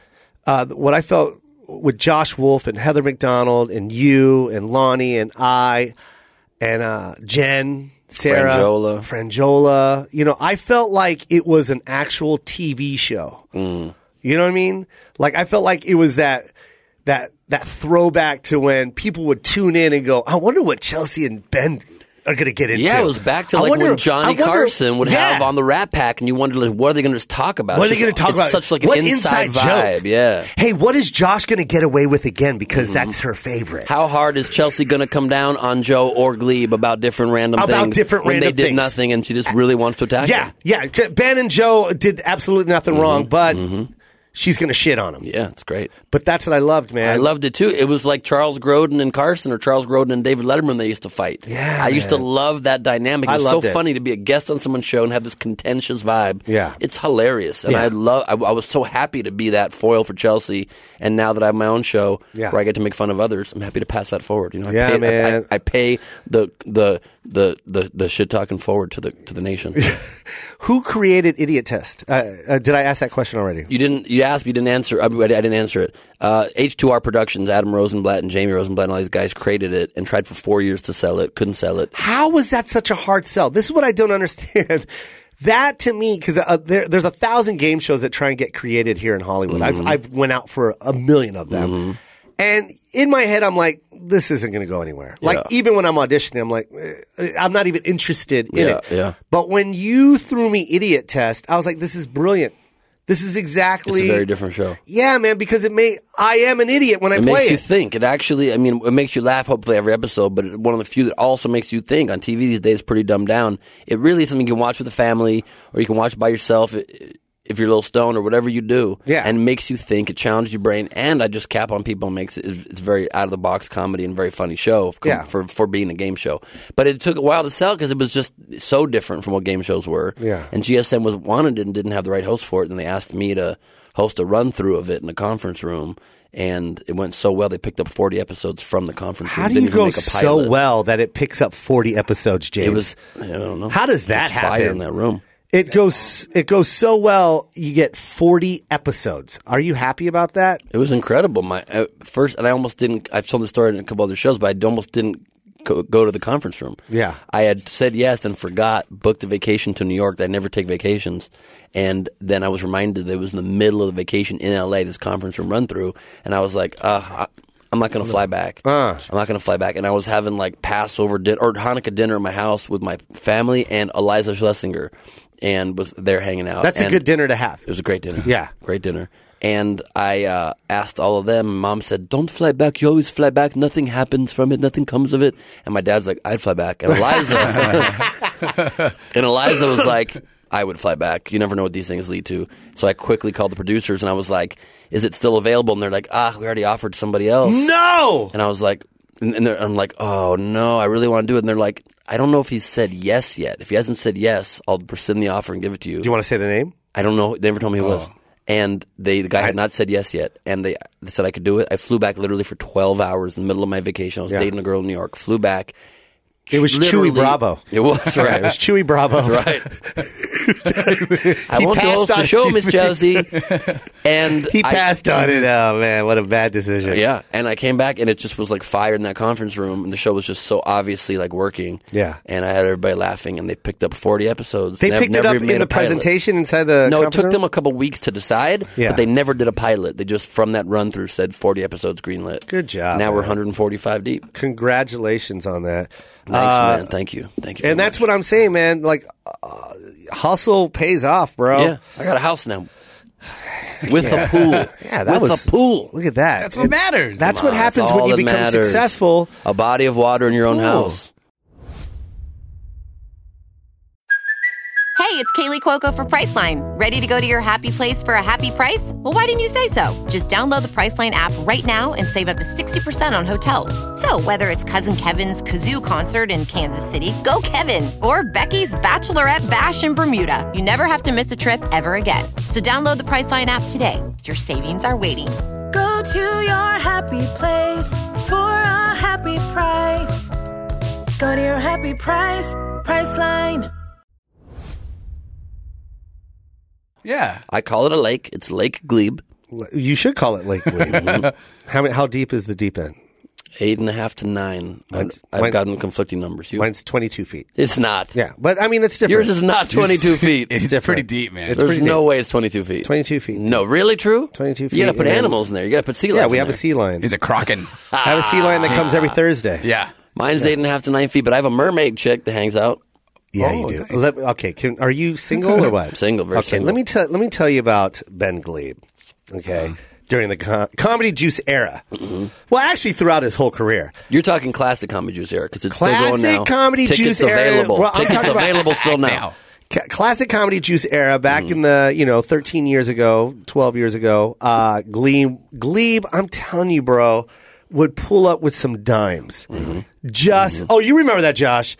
Speaker 3: Uh, what I felt with Josh Wolf and Heather McDonald and you and Lonnie and I and uh, Jen, Sarah,
Speaker 4: Frangiola.
Speaker 3: Frangiola, you know, I felt like it was an actual T V show.
Speaker 4: Mm.
Speaker 3: You know what I mean? Like I felt like it was that that that throwback to when people would tune in and go, I wonder what Chelsea and Ben are going to get into.
Speaker 4: Yeah, it was back to
Speaker 3: I
Speaker 4: like
Speaker 3: wonder-
Speaker 4: when Johnny
Speaker 3: I wonder-
Speaker 4: Carson would
Speaker 3: yeah.
Speaker 4: have on the Rat Pack, and you wondered, like, what are they going to just talk about?
Speaker 3: What are
Speaker 4: It's
Speaker 3: they going to
Speaker 4: just-
Speaker 3: talk about?
Speaker 4: It's such like an
Speaker 3: What
Speaker 4: inside, vibe.
Speaker 3: joke?
Speaker 4: Yeah.
Speaker 3: Hey, what is Josh going to get away with again? Because that's her favorite.
Speaker 4: How hard is Chelsea going to come down on Joe or Glebe about different random
Speaker 3: About
Speaker 4: things
Speaker 3: different
Speaker 4: when
Speaker 3: random
Speaker 4: they did
Speaker 3: things.
Speaker 4: nothing and she just really wants to attack
Speaker 3: Yeah,
Speaker 4: him?
Speaker 3: yeah. Ben and Joe did absolutely nothing wrong, but she's going to shit on him.
Speaker 4: Yeah, it's great.
Speaker 3: But that's what I loved, man.
Speaker 4: I loved it too. It was like Charles Grodin and Carson, or Charles Grodin and David Letterman. They used to fight.
Speaker 3: Yeah,
Speaker 4: I used to
Speaker 3: man.
Speaker 4: love that dynamic. It
Speaker 3: I
Speaker 4: was so
Speaker 3: loved it.
Speaker 4: funny to be a guest on someone's show and have this contentious vibe.
Speaker 3: Yeah.
Speaker 4: it's hilarious, and
Speaker 3: Yeah.
Speaker 4: I love. I, I was so happy to be that foil for Chelsea. And now that I have my own show
Speaker 3: Yeah.
Speaker 4: where I get to make fun of others, I'm happy to pass that forward. You know, I
Speaker 3: Yeah,
Speaker 4: pay,
Speaker 3: man.
Speaker 4: I, I, I pay the the the the, the shit talking forward to the to the nation.
Speaker 3: Who created Idiot Test? Uh, uh, did I ask that question already?
Speaker 4: You didn't. You asked, but you didn't answer. I, I didn't answer it. Uh, H two R Productions, Adam Rosenblatt and Jamie Rosenblatt, and all these guys created it and tried for four years to sell it. Couldn't sell it.
Speaker 3: How was that such a hard sell? This is what I don't understand. That to me, because uh, there, there's a thousand game shows that try and get created here in Hollywood.
Speaker 4: Mm-hmm.
Speaker 3: I've I've went out for a million of them, and in my head, I'm like, this isn't going to go anywhere. Like
Speaker 4: Yeah.
Speaker 3: even when I'm auditioning, I'm like, eh, I'm not even interested in
Speaker 4: Yeah,
Speaker 3: it.
Speaker 4: yeah.
Speaker 3: But when you threw me Idiot Test, I was like, this is brilliant. This is exactly
Speaker 4: It's a very different show.
Speaker 3: Yeah, man, because it may I am an idiot when I
Speaker 4: It
Speaker 3: play
Speaker 4: makes you
Speaker 3: it.
Speaker 4: think. It actually, I mean, it makes you laugh hopefully every episode, but it- one of the few that also makes you think. On T V these days, pretty dumbed down. It really is something you can watch with a family, or you can watch by yourself i- if you're a little stoned or whatever you do.
Speaker 3: Yeah.
Speaker 4: And makes you think. It challenges your brain. And I just cap on people and makes it, it's very out of the box comedy and very funny show for,
Speaker 3: Yeah.
Speaker 4: for, for being a game show. But it took a while to sell because it was just so different from what game shows were.
Speaker 3: Yeah.
Speaker 4: And G S M was wanted it and didn't have the right host for it. And they asked me to host a run through of it in a conference room. And it went so well, they picked up forty episodes from the conference room.
Speaker 3: How do
Speaker 4: Didn't
Speaker 3: you
Speaker 4: even
Speaker 3: go
Speaker 4: make a
Speaker 3: so
Speaker 4: pilot.
Speaker 3: well that it picks up forty episodes, James?
Speaker 4: It was, I don't know.
Speaker 3: How does that
Speaker 4: It was fire
Speaker 3: happen?
Speaker 4: in that room.
Speaker 3: It goes it goes so well. You get forty episodes. Are you happy about that?
Speaker 4: It was incredible. My uh, first, and I almost didn't. I've told the story in a couple other shows, but I almost didn't go, go to the conference room.
Speaker 3: Yeah.
Speaker 4: I had said yes and forgot, booked a vacation to New York. I never take vacations, and then I was reminded that it was in the middle of the vacation in L A. This conference room run through, and I was like, uh, I, I'm not going to fly back.
Speaker 3: Uh.
Speaker 4: I'm not going to fly back. And I was having like Passover dinner or Hanukkah dinner at my house with my family and Eliza Schlesinger, and was there hanging out.
Speaker 3: That's a
Speaker 4: And
Speaker 3: good dinner to have.
Speaker 4: It was a great dinner.
Speaker 3: Yeah.
Speaker 4: Great dinner. And I uh, asked all of them. Mom said, don't fly back. You always fly back. Nothing happens from it. Nothing comes of it. And my dad's like, I'd fly back. And Eliza, And Eliza was like, I would fly back. You never know what these things lead to. So I quickly called the producers and I was like, is it still available? And they're like, ah, we already offered somebody else.
Speaker 3: No!
Speaker 4: And I was like, and, and I'm like, oh no, I really want to do it. And they're like, I don't know if he's said yes yet. If he hasn't said yes, I'll rescind the offer and give it to you.
Speaker 3: Do you want to say the name?
Speaker 4: I don't know. They never told me who it was.
Speaker 3: Oh.
Speaker 4: And they, the guy had not said yes yet. And they, they said I could do it. I flew back literally for twelve hours in the middle of my vacation. I was
Speaker 3: Yeah.
Speaker 4: dating a girl in New York. Flew back.
Speaker 3: It was
Speaker 4: Literally-
Speaker 3: Chewy Bravo.
Speaker 4: It was, right.
Speaker 3: Yeah, it was Chewy Bravo.
Speaker 4: That's right. I
Speaker 3: He
Speaker 4: want to
Speaker 3: passed
Speaker 4: host
Speaker 3: on-
Speaker 4: the show, Miss Josie. And
Speaker 3: He
Speaker 4: I-
Speaker 3: passed on it. Oh, man. What a bad decision.
Speaker 4: Yeah, and I came back and it just was like fire in that conference room, and the show was just so obviously like working.
Speaker 3: Yeah.
Speaker 4: and I had everybody laughing, and they picked up forty episodes.
Speaker 3: They
Speaker 4: Nev-
Speaker 3: picked it
Speaker 4: never
Speaker 3: up
Speaker 4: even made
Speaker 3: in
Speaker 4: a
Speaker 3: the
Speaker 4: pilot.
Speaker 3: presentation inside the
Speaker 4: No, it
Speaker 3: conference
Speaker 4: took
Speaker 3: room?
Speaker 4: them a couple weeks to decide,
Speaker 3: Yeah.
Speaker 4: but they never did a pilot. They just from that run through said forty episodes greenlit.
Speaker 3: Good job,
Speaker 4: Now we're
Speaker 3: man.
Speaker 4: one hundred forty-five deep.
Speaker 3: Congratulations on that.
Speaker 4: Thanks,
Speaker 3: Uh,
Speaker 4: man. Thank you. Thank you.
Speaker 3: And that's what I'm saying, man. Like, uh, hustle pays off, bro.
Speaker 4: Yeah, I got a house now with a pool.
Speaker 3: Yeah, that
Speaker 4: with
Speaker 3: was
Speaker 4: a pool.
Speaker 3: Look at that.
Speaker 6: That's what matters.
Speaker 3: That's
Speaker 4: Come
Speaker 3: what
Speaker 4: on,
Speaker 3: happens
Speaker 4: that's
Speaker 3: when
Speaker 4: all
Speaker 3: you
Speaker 4: that
Speaker 3: become
Speaker 4: matters.
Speaker 3: successful.
Speaker 4: A body of water in your own
Speaker 3: Pool.
Speaker 4: house.
Speaker 7: Hey, it's Kaylee Cuoco for Priceline. Ready to go to your happy place for a happy price? Well, why didn't you say so? Just download the Priceline app right now and save up to sixty percent on hotels. So whether it's Cousin Kevin's Kazoo Concert in Kansas City, go Kevin, or Becky's Bachelorette Bash in Bermuda, you never have to miss a trip ever again. So download the Priceline app today. Your savings are waiting.
Speaker 8: Go to your happy place for a happy price. Go to your happy price, Priceline.
Speaker 9: Yeah.
Speaker 4: I call it a lake. It's Lake Glebe.
Speaker 3: You should call it Lake Glebe. how, many- how deep is the deep end?
Speaker 4: Eight and a half to nine. I've,
Speaker 3: Mine's-
Speaker 4: I've
Speaker 3: mine-
Speaker 4: gotten conflicting numbers. You?
Speaker 3: Mine's twenty-two feet.
Speaker 4: It's not.
Speaker 3: Yeah, but I mean, it's different.
Speaker 4: Yours is not twenty-two feet.
Speaker 9: It's
Speaker 3: different.
Speaker 9: pretty deep, man.
Speaker 3: It's
Speaker 4: There's
Speaker 3: pretty
Speaker 4: no
Speaker 3: deep.
Speaker 4: way it's twenty-two feet.
Speaker 3: twenty-two feet.
Speaker 4: No, really true?
Speaker 3: twenty-two
Speaker 4: You
Speaker 3: feet,
Speaker 4: got to put
Speaker 3: and then-
Speaker 4: animals in there. You got to put sea life
Speaker 3: Yeah, we
Speaker 4: in
Speaker 3: have a
Speaker 4: there.
Speaker 3: sea lion.
Speaker 9: He's a kraken.
Speaker 3: I have a sea lion that comes every Thursday.
Speaker 9: Yeah.
Speaker 4: Mine's eight and a half to nine feet, but I have a mermaid chick that hangs out.
Speaker 3: Yeah,
Speaker 9: Oh,
Speaker 3: you do.
Speaker 9: nice.
Speaker 3: Let- okay, can, are you single or what?
Speaker 4: Single, very
Speaker 3: okay,
Speaker 4: single.
Speaker 3: let me tell let me tell you about Ben Glebe. Okay, during the com- Comedy Juice era.
Speaker 4: Mm-hmm.
Speaker 3: Well, actually, throughout his whole career.
Speaker 4: You're talking classic Comedy Juice era because it's still going
Speaker 3: Classic
Speaker 4: now.
Speaker 3: Comedy
Speaker 4: Tickets
Speaker 3: Juice era.
Speaker 4: available.
Speaker 3: Well, I'm
Speaker 4: Tickets
Speaker 3: talking about-
Speaker 4: available still now.
Speaker 9: Now.
Speaker 3: Ca- Classic Comedy Juice era, back
Speaker 4: Mm-hmm.
Speaker 3: in the you know thirteen years ago, twelve years ago. Uh, Glebe, Glebe, I'm telling you, bro, would pull up with some dimes.
Speaker 4: Mm-hmm.
Speaker 3: Just oh, you remember that, Josh?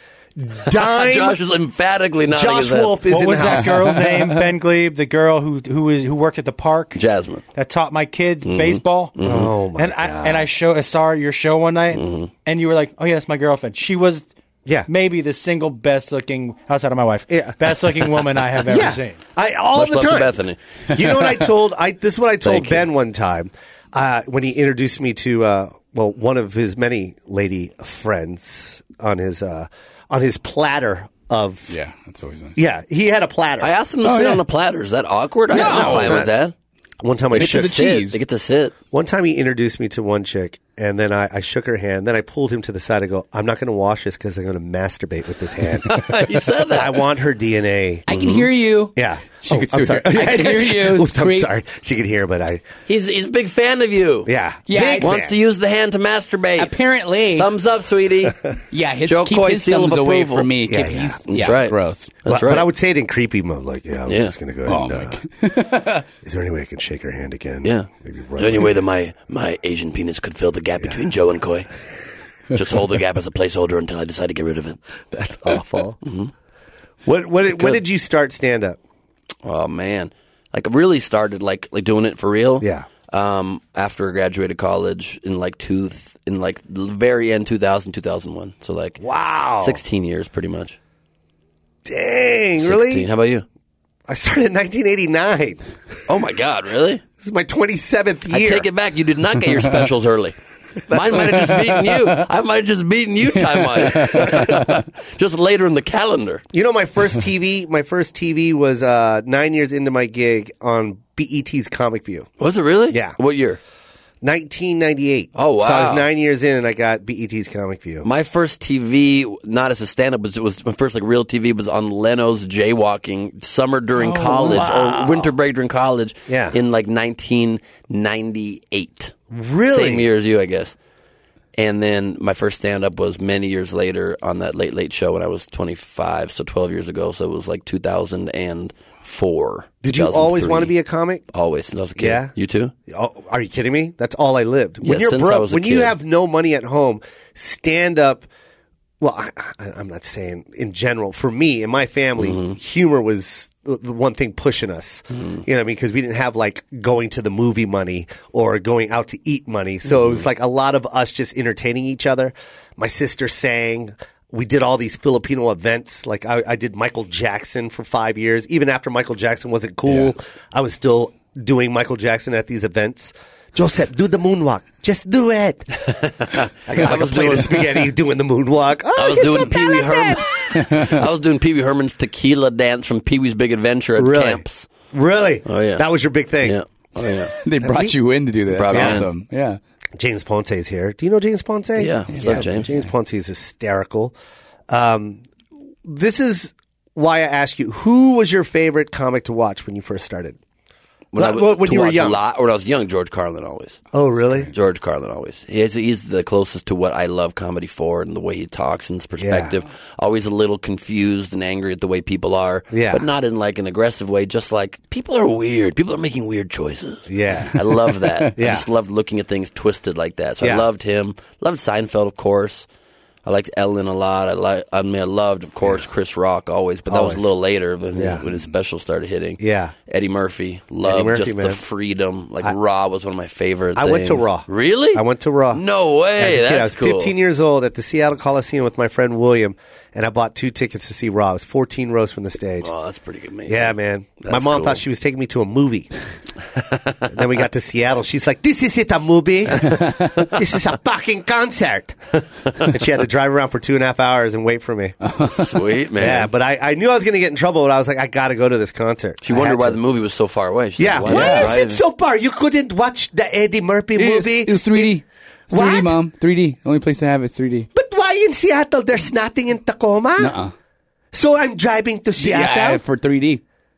Speaker 3: Dime.
Speaker 4: Josh is emphatically nodding
Speaker 3: Josh
Speaker 4: his head.
Speaker 3: Wolf is
Speaker 6: What
Speaker 3: in
Speaker 6: was
Speaker 3: the
Speaker 6: that
Speaker 3: house.
Speaker 6: girl's name? Ben Glebe, the girl who who was who worked at the park
Speaker 4: Jasmine.
Speaker 6: that taught my kids baseball.
Speaker 3: Oh my
Speaker 6: and I and I show I saw your show one night, and you were like, "Oh yeah, that's my girlfriend." She was,
Speaker 3: Yeah.
Speaker 6: maybe the single best looking outside of my wife,
Speaker 3: Yeah.
Speaker 6: best looking woman I have ever
Speaker 3: Yeah,
Speaker 6: seen.
Speaker 3: I all
Speaker 4: Much
Speaker 3: the
Speaker 4: love to
Speaker 3: time.
Speaker 4: Bethany.
Speaker 3: You know what I told? I this is what I told
Speaker 4: Thank you.
Speaker 3: Ben one time uh, when he introduced me to uh, well one of his many lady friends on his uh, on his platter of
Speaker 9: Yeah, that's always nice.
Speaker 3: yeah he had a platter.
Speaker 4: I asked him to
Speaker 9: Oh,
Speaker 4: sit
Speaker 9: yeah.
Speaker 4: on a platter. Is that awkward? I
Speaker 3: No,
Speaker 4: I'm fine
Speaker 3: it's
Speaker 4: with
Speaker 3: not.
Speaker 4: that.
Speaker 3: One time I
Speaker 4: They get
Speaker 3: shook
Speaker 4: to
Speaker 9: the
Speaker 4: sit.
Speaker 9: cheese.
Speaker 4: They get to sit.
Speaker 3: One time he introduced me to one chick, and then I, I shook her hand. Then I pulled him to the side. I go, I'm not going to wash this because I'm going to masturbate with this hand.
Speaker 4: He said that.
Speaker 3: I want her D N A.
Speaker 9: I can hear you.
Speaker 3: Yeah.
Speaker 9: She
Speaker 3: Oh,
Speaker 9: could
Speaker 3: I'm
Speaker 9: still
Speaker 3: sorry.
Speaker 9: hear- I can hear you.
Speaker 3: Oops, I'm
Speaker 9: Great.
Speaker 3: sorry. She could hear, but I.
Speaker 4: He's he's a big fan of you.
Speaker 3: Yeah.
Speaker 9: Yeah,
Speaker 3: Big
Speaker 9: I-
Speaker 4: Wants
Speaker 3: fan.
Speaker 4: to use the hand to masturbate.
Speaker 9: Apparently.
Speaker 4: Thumbs up, sweetie.
Speaker 9: yeah, his,
Speaker 4: Joe
Speaker 9: keep
Speaker 4: Coy
Speaker 9: his
Speaker 4: seal of
Speaker 9: thumbs away
Speaker 4: approval.
Speaker 9: from me.
Speaker 3: Yeah,
Speaker 9: Keep-
Speaker 3: yeah.
Speaker 9: he's-
Speaker 4: That's
Speaker 9: yeah,
Speaker 4: right.
Speaker 9: gross.
Speaker 4: That's
Speaker 3: but,
Speaker 4: right.
Speaker 3: but I would say it in creepy mode, like, yeah, I'm
Speaker 4: Yeah.
Speaker 3: just going to go
Speaker 9: Oh,
Speaker 3: ahead
Speaker 9: my
Speaker 3: and, uh, is there any way I can shake her hand again?
Speaker 4: Yeah.
Speaker 3: Maybe
Speaker 4: Is
Speaker 3: run
Speaker 4: there any
Speaker 3: away?
Speaker 4: way that my, my Asian penis could fill the gap between Joe and Coy? Just hold the gap as a placeholder until I decide to get rid of it.
Speaker 3: That's awful. What, what, when did you start stand up?
Speaker 4: Oh man, like really started like like doing it for real.
Speaker 3: Yeah.
Speaker 4: Um, after I graduated college in like two th- in like the very end two thousand, two thousand one. So like
Speaker 3: Wow.
Speaker 4: sixteen years pretty much.
Speaker 3: Dang,
Speaker 4: sixteen.
Speaker 3: really?
Speaker 4: How about you?
Speaker 3: I started in nineteen eighty-nine.
Speaker 4: Oh my God, really?
Speaker 3: This is my twenty-seventh year.
Speaker 4: I take it back. You did not get your specials early. Mine might have just beaten you. I might have just beaten you time wise. Just later in the calendar.
Speaker 3: You know, my first T V, my first T V was uh, nine years into my gig on B E T's Comic View,
Speaker 4: Was it really?
Speaker 3: Yeah.
Speaker 4: What year?
Speaker 3: nineteen ninety-eight.
Speaker 4: Oh,
Speaker 3: So I was
Speaker 4: wow.
Speaker 3: nine years in, and I got B E T's Comic View.
Speaker 4: My first T V, not as a stand-up, but it was my first like real T V was on Leno's Jaywalking summer during college or winter break during college.
Speaker 3: Yeah.
Speaker 4: In like nineteen ninety-eight.
Speaker 3: Really?
Speaker 4: Same year as you, I guess. And then my first stand-up was many years later on that Late Late Show when I was twenty-five, so twelve years ago. So it was like two thousand four.
Speaker 3: Did you always want to be a comic?
Speaker 4: Always, since I was a kid.
Speaker 3: Yeah.
Speaker 4: You too?
Speaker 3: Oh, are you kidding me? That's all I lived. When
Speaker 4: Yeah,
Speaker 3: you're
Speaker 4: since I
Speaker 3: broke,
Speaker 4: was a
Speaker 3: when you
Speaker 4: kid.
Speaker 3: have no money at home, stand-up... Well, I, I, I'm not saying in general. For me and my family,
Speaker 4: Mm-hmm.
Speaker 3: humor was the the one thing pushing us. You know what I mean? Because we didn't have like going to the movie money or going out to eat money. So it
Speaker 4: Mm-hmm.
Speaker 3: was like a lot of us just entertaining each other. My sister sang. We did all these Filipino events. Like I, I did Michael Jackson for five years. Even after Michael Jackson wasn't cool, I was still doing Michael Jackson at these events. Joseph, do the moonwalk. Just do it. I got like a plate of spaghetti doing the moonwalk. Oh,
Speaker 4: I was
Speaker 3: you're
Speaker 4: doing
Speaker 3: so
Speaker 4: Pee Wee
Speaker 3: talented.
Speaker 4: Herman. I was doing Pee Wee Herman's tequila dance from Pee Wee's Big Adventure at
Speaker 3: Really?
Speaker 4: camps.
Speaker 3: Really?
Speaker 4: Oh, yeah.
Speaker 3: That was your big thing.
Speaker 4: Yeah. Oh yeah.
Speaker 9: They brought you in to do that.
Speaker 4: Brought
Speaker 9: That's
Speaker 4: me in.
Speaker 9: awesome. Yeah.
Speaker 3: James Ponce's here. Do you know James Ponce?
Speaker 4: Yeah. What's up, James?
Speaker 3: James Ponce is hysterical. Um, this is why I ask you, who was your favorite comic to watch when you first started?
Speaker 4: When, I
Speaker 3: When-
Speaker 4: was,
Speaker 3: when
Speaker 4: to
Speaker 3: you were
Speaker 4: watch
Speaker 3: young.
Speaker 4: a lot, or when I was young, George Carlin always.
Speaker 3: Oh, really?
Speaker 4: George Carlin always. He's, he's the closest to what I love comedy for, and the way he talks and his perspective. Always a little confused and angry at the way people are,
Speaker 3: Yeah.
Speaker 4: but not in like an aggressive way. Just like people are weird. People are making weird choices.
Speaker 3: Yeah.
Speaker 4: I love that.
Speaker 3: Yeah.
Speaker 4: I just loved looking at things twisted like that. So
Speaker 3: Yeah.
Speaker 4: I loved him. Loved Seinfeld, of course. I liked Ellen a lot. I like. I mean, I loved, of course, Chris Rock always, but that was
Speaker 3: Always.
Speaker 4: a little later when,
Speaker 3: Yeah.
Speaker 4: when his special started hitting.
Speaker 3: Yeah.
Speaker 4: Eddie Murphy, loved
Speaker 3: Murphy,
Speaker 4: just
Speaker 3: man.
Speaker 4: the freedom. Like
Speaker 3: I-
Speaker 4: Raw was one of my favorite.
Speaker 3: I went to
Speaker 4: things.
Speaker 3: Raw.
Speaker 4: Really?
Speaker 3: I went to Raw.
Speaker 4: No way.
Speaker 3: As a kid,
Speaker 4: That's
Speaker 3: I was
Speaker 4: cool.
Speaker 3: fifteen years old at the Seattle Coliseum with my friend William, and I bought two tickets to see Raw. It was fourteen rows from the stage.
Speaker 4: Oh, that's pretty amazing.
Speaker 3: Yeah, man. My
Speaker 4: That's
Speaker 3: mom
Speaker 4: cool.
Speaker 3: thought she was taking me to a movie. And then we got to Seattle. She's like, "This isn't a movie. This is a fucking concert." And she had to drive around for two and a half hours and wait for me.
Speaker 4: Sweet, man.
Speaker 3: Yeah, but I, I knew I was going to get in trouble, but I was like, I got to go to this concert.
Speaker 4: She
Speaker 3: I
Speaker 4: wondered
Speaker 3: had
Speaker 4: why
Speaker 3: to.
Speaker 4: the movie was so far away. She's
Speaker 3: Yeah,
Speaker 4: like,
Speaker 3: why
Speaker 4: not
Speaker 3: is it
Speaker 4: driving?
Speaker 3: so far? You couldn't watch the Eddie Murphy
Speaker 9: It is-
Speaker 3: movie?
Speaker 9: It was three D. It's three D,
Speaker 3: What?
Speaker 9: Mom. three D. The only place to have it is three D.
Speaker 3: But why in Seattle? There's nothing in Tacoma.
Speaker 9: Nuh-uh.
Speaker 3: So I'm driving to Seattle.
Speaker 9: Yeah, for three D.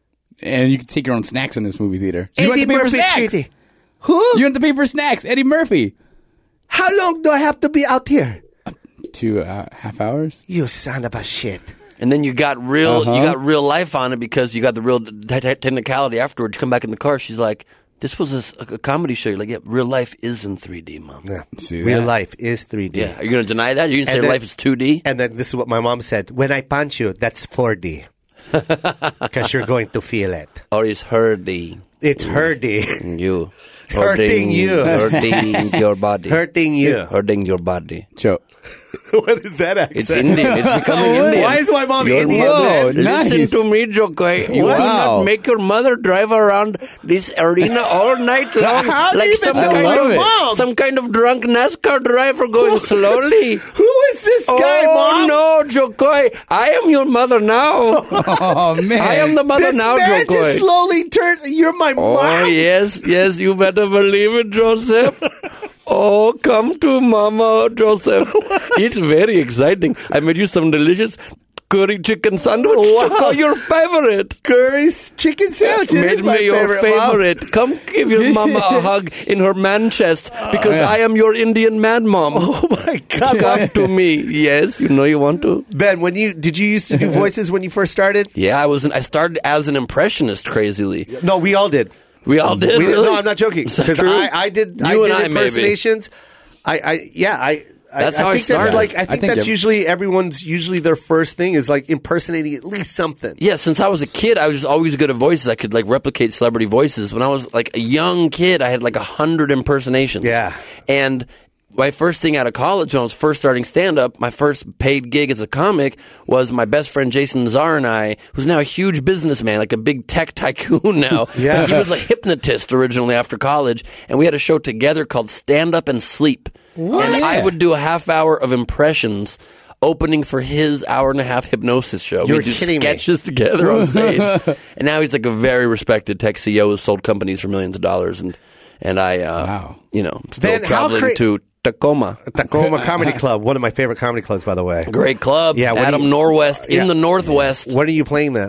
Speaker 9: And you can take your own snacks in this movie theater. So you
Speaker 3: Eddie
Speaker 9: have to pay for
Speaker 3: Murphy
Speaker 9: snacks.
Speaker 3: treaty. Who?
Speaker 9: You have to pay for snacks. Eddie Murphy.
Speaker 3: How long do I have to be out here?
Speaker 9: Two uh, half hours.
Speaker 3: You son of a shit.
Speaker 4: And then you got real,
Speaker 9: Uh-huh.
Speaker 4: you got real life on it because you got the real te- te- technicality afterwards. You come back in the car, she's like, "This was a, s- a comedy show." You're like, "Yeah, real life is in three D, Mom."
Speaker 3: Yeah.
Speaker 9: See
Speaker 3: Real
Speaker 9: that?
Speaker 3: life is three D.
Speaker 4: Yeah. Are you going to deny that? You're going to say
Speaker 3: And then-
Speaker 4: life is two D?
Speaker 3: And then this is what my mom said. When I punch you, that's four D. Because you're going to feel it.
Speaker 4: Or is hurting
Speaker 3: It's hurting.
Speaker 4: you?
Speaker 3: Hurting you.
Speaker 4: Hurting your body.
Speaker 3: Hurting you.
Speaker 4: Hurting your body.
Speaker 9: Joe.
Speaker 3: What is that accent?
Speaker 4: It's Indian. It's becoming Indian.
Speaker 3: Why is my mom
Speaker 4: Your
Speaker 3: Indian?
Speaker 4: mother-
Speaker 9: Whoa,
Speaker 4: Listen
Speaker 9: nice.
Speaker 4: to me, Jokai. You
Speaker 9: Wow.
Speaker 4: do not make your mother drive around this arena all night long
Speaker 3: How do
Speaker 4: like
Speaker 3: you
Speaker 4: some
Speaker 3: even
Speaker 4: kind
Speaker 9: love
Speaker 4: of
Speaker 9: it.
Speaker 3: Mom?
Speaker 4: some kind of drunk NASCAR driver going slowly.
Speaker 3: Who is this guy,
Speaker 4: oh
Speaker 3: Mom?
Speaker 4: no, Jokai! I am your mother now.
Speaker 9: Oh, man.
Speaker 4: I am the mother
Speaker 3: This
Speaker 4: now,
Speaker 3: man just
Speaker 4: Jokai.
Speaker 3: slowly turned. You're my
Speaker 4: Oh
Speaker 3: mom.
Speaker 4: yes, yes, you better believe it, Joseph. Oh, come to Mama, Joseph. It's very exciting. I made you some delicious curry chicken sandwich.
Speaker 3: Wow.
Speaker 4: Choco, your favorite.
Speaker 3: Curry's chicken sandwich. It
Speaker 4: Made
Speaker 3: is my
Speaker 4: me your
Speaker 3: favorite, Mom.
Speaker 4: favorite. Come give your mama a hug in her man chest because
Speaker 9: yeah.
Speaker 4: I am your Indian man mom.
Speaker 3: Oh my God,
Speaker 4: Come
Speaker 3: Mom.
Speaker 4: to me. Yes, you know you want to.
Speaker 3: Ben, when you did you used to do voices when you first started?
Speaker 4: Yeah, I was. An, I started as an impressionist. Crazily,
Speaker 3: No, we all did.
Speaker 4: we all did.
Speaker 3: We,
Speaker 4: really?
Speaker 3: No, I'm not joking.
Speaker 4: Is that
Speaker 3: Because
Speaker 4: true?
Speaker 3: I, I did. I
Speaker 4: You
Speaker 3: did
Speaker 4: and I, maybe.
Speaker 3: impersonations. I, I, yeah, I. I-
Speaker 4: That's
Speaker 3: I,
Speaker 4: how I
Speaker 3: think that's
Speaker 4: started.
Speaker 3: like. I think,
Speaker 9: think
Speaker 3: that's
Speaker 9: you-
Speaker 3: usually everyone's. Usually their first thing is like impersonating at least something.
Speaker 4: Yeah, since I was a kid, I was just always good at voices. I could like replicate celebrity voices. When I was like a young kid, I had like a hundred impersonations.
Speaker 3: Yeah.
Speaker 4: And my first thing out of college, when I was first starting stand-up, my first paid gig as a comic was my best friend Jason Nazar and I, who's now a huge businessman, like a big tech tycoon now.
Speaker 3: Yeah.
Speaker 4: He was a hypnotist originally after college, and we had a show together called Stand Up and Sleep.
Speaker 3: What?
Speaker 4: And I would do a half hour of impressions opening for his hour and a half hypnosis show.
Speaker 3: You're
Speaker 4: we do
Speaker 3: kidding me.
Speaker 4: sketches together on stage. And now he's like a very respected tech C E O who's sold companies for millions of dollars. And, and I, uh,
Speaker 9: Wow.
Speaker 4: you know, still
Speaker 3: Ben, how
Speaker 4: traveling
Speaker 3: cra-
Speaker 4: to Tacoma.
Speaker 3: Tacoma Comedy Club, one of my favorite comedy clubs, by the way.
Speaker 4: Great club.
Speaker 3: Yeah, what do
Speaker 4: Adam
Speaker 3: you-
Speaker 4: Norwest
Speaker 3: Yeah.
Speaker 4: in the Northwest.
Speaker 3: When are you playing that?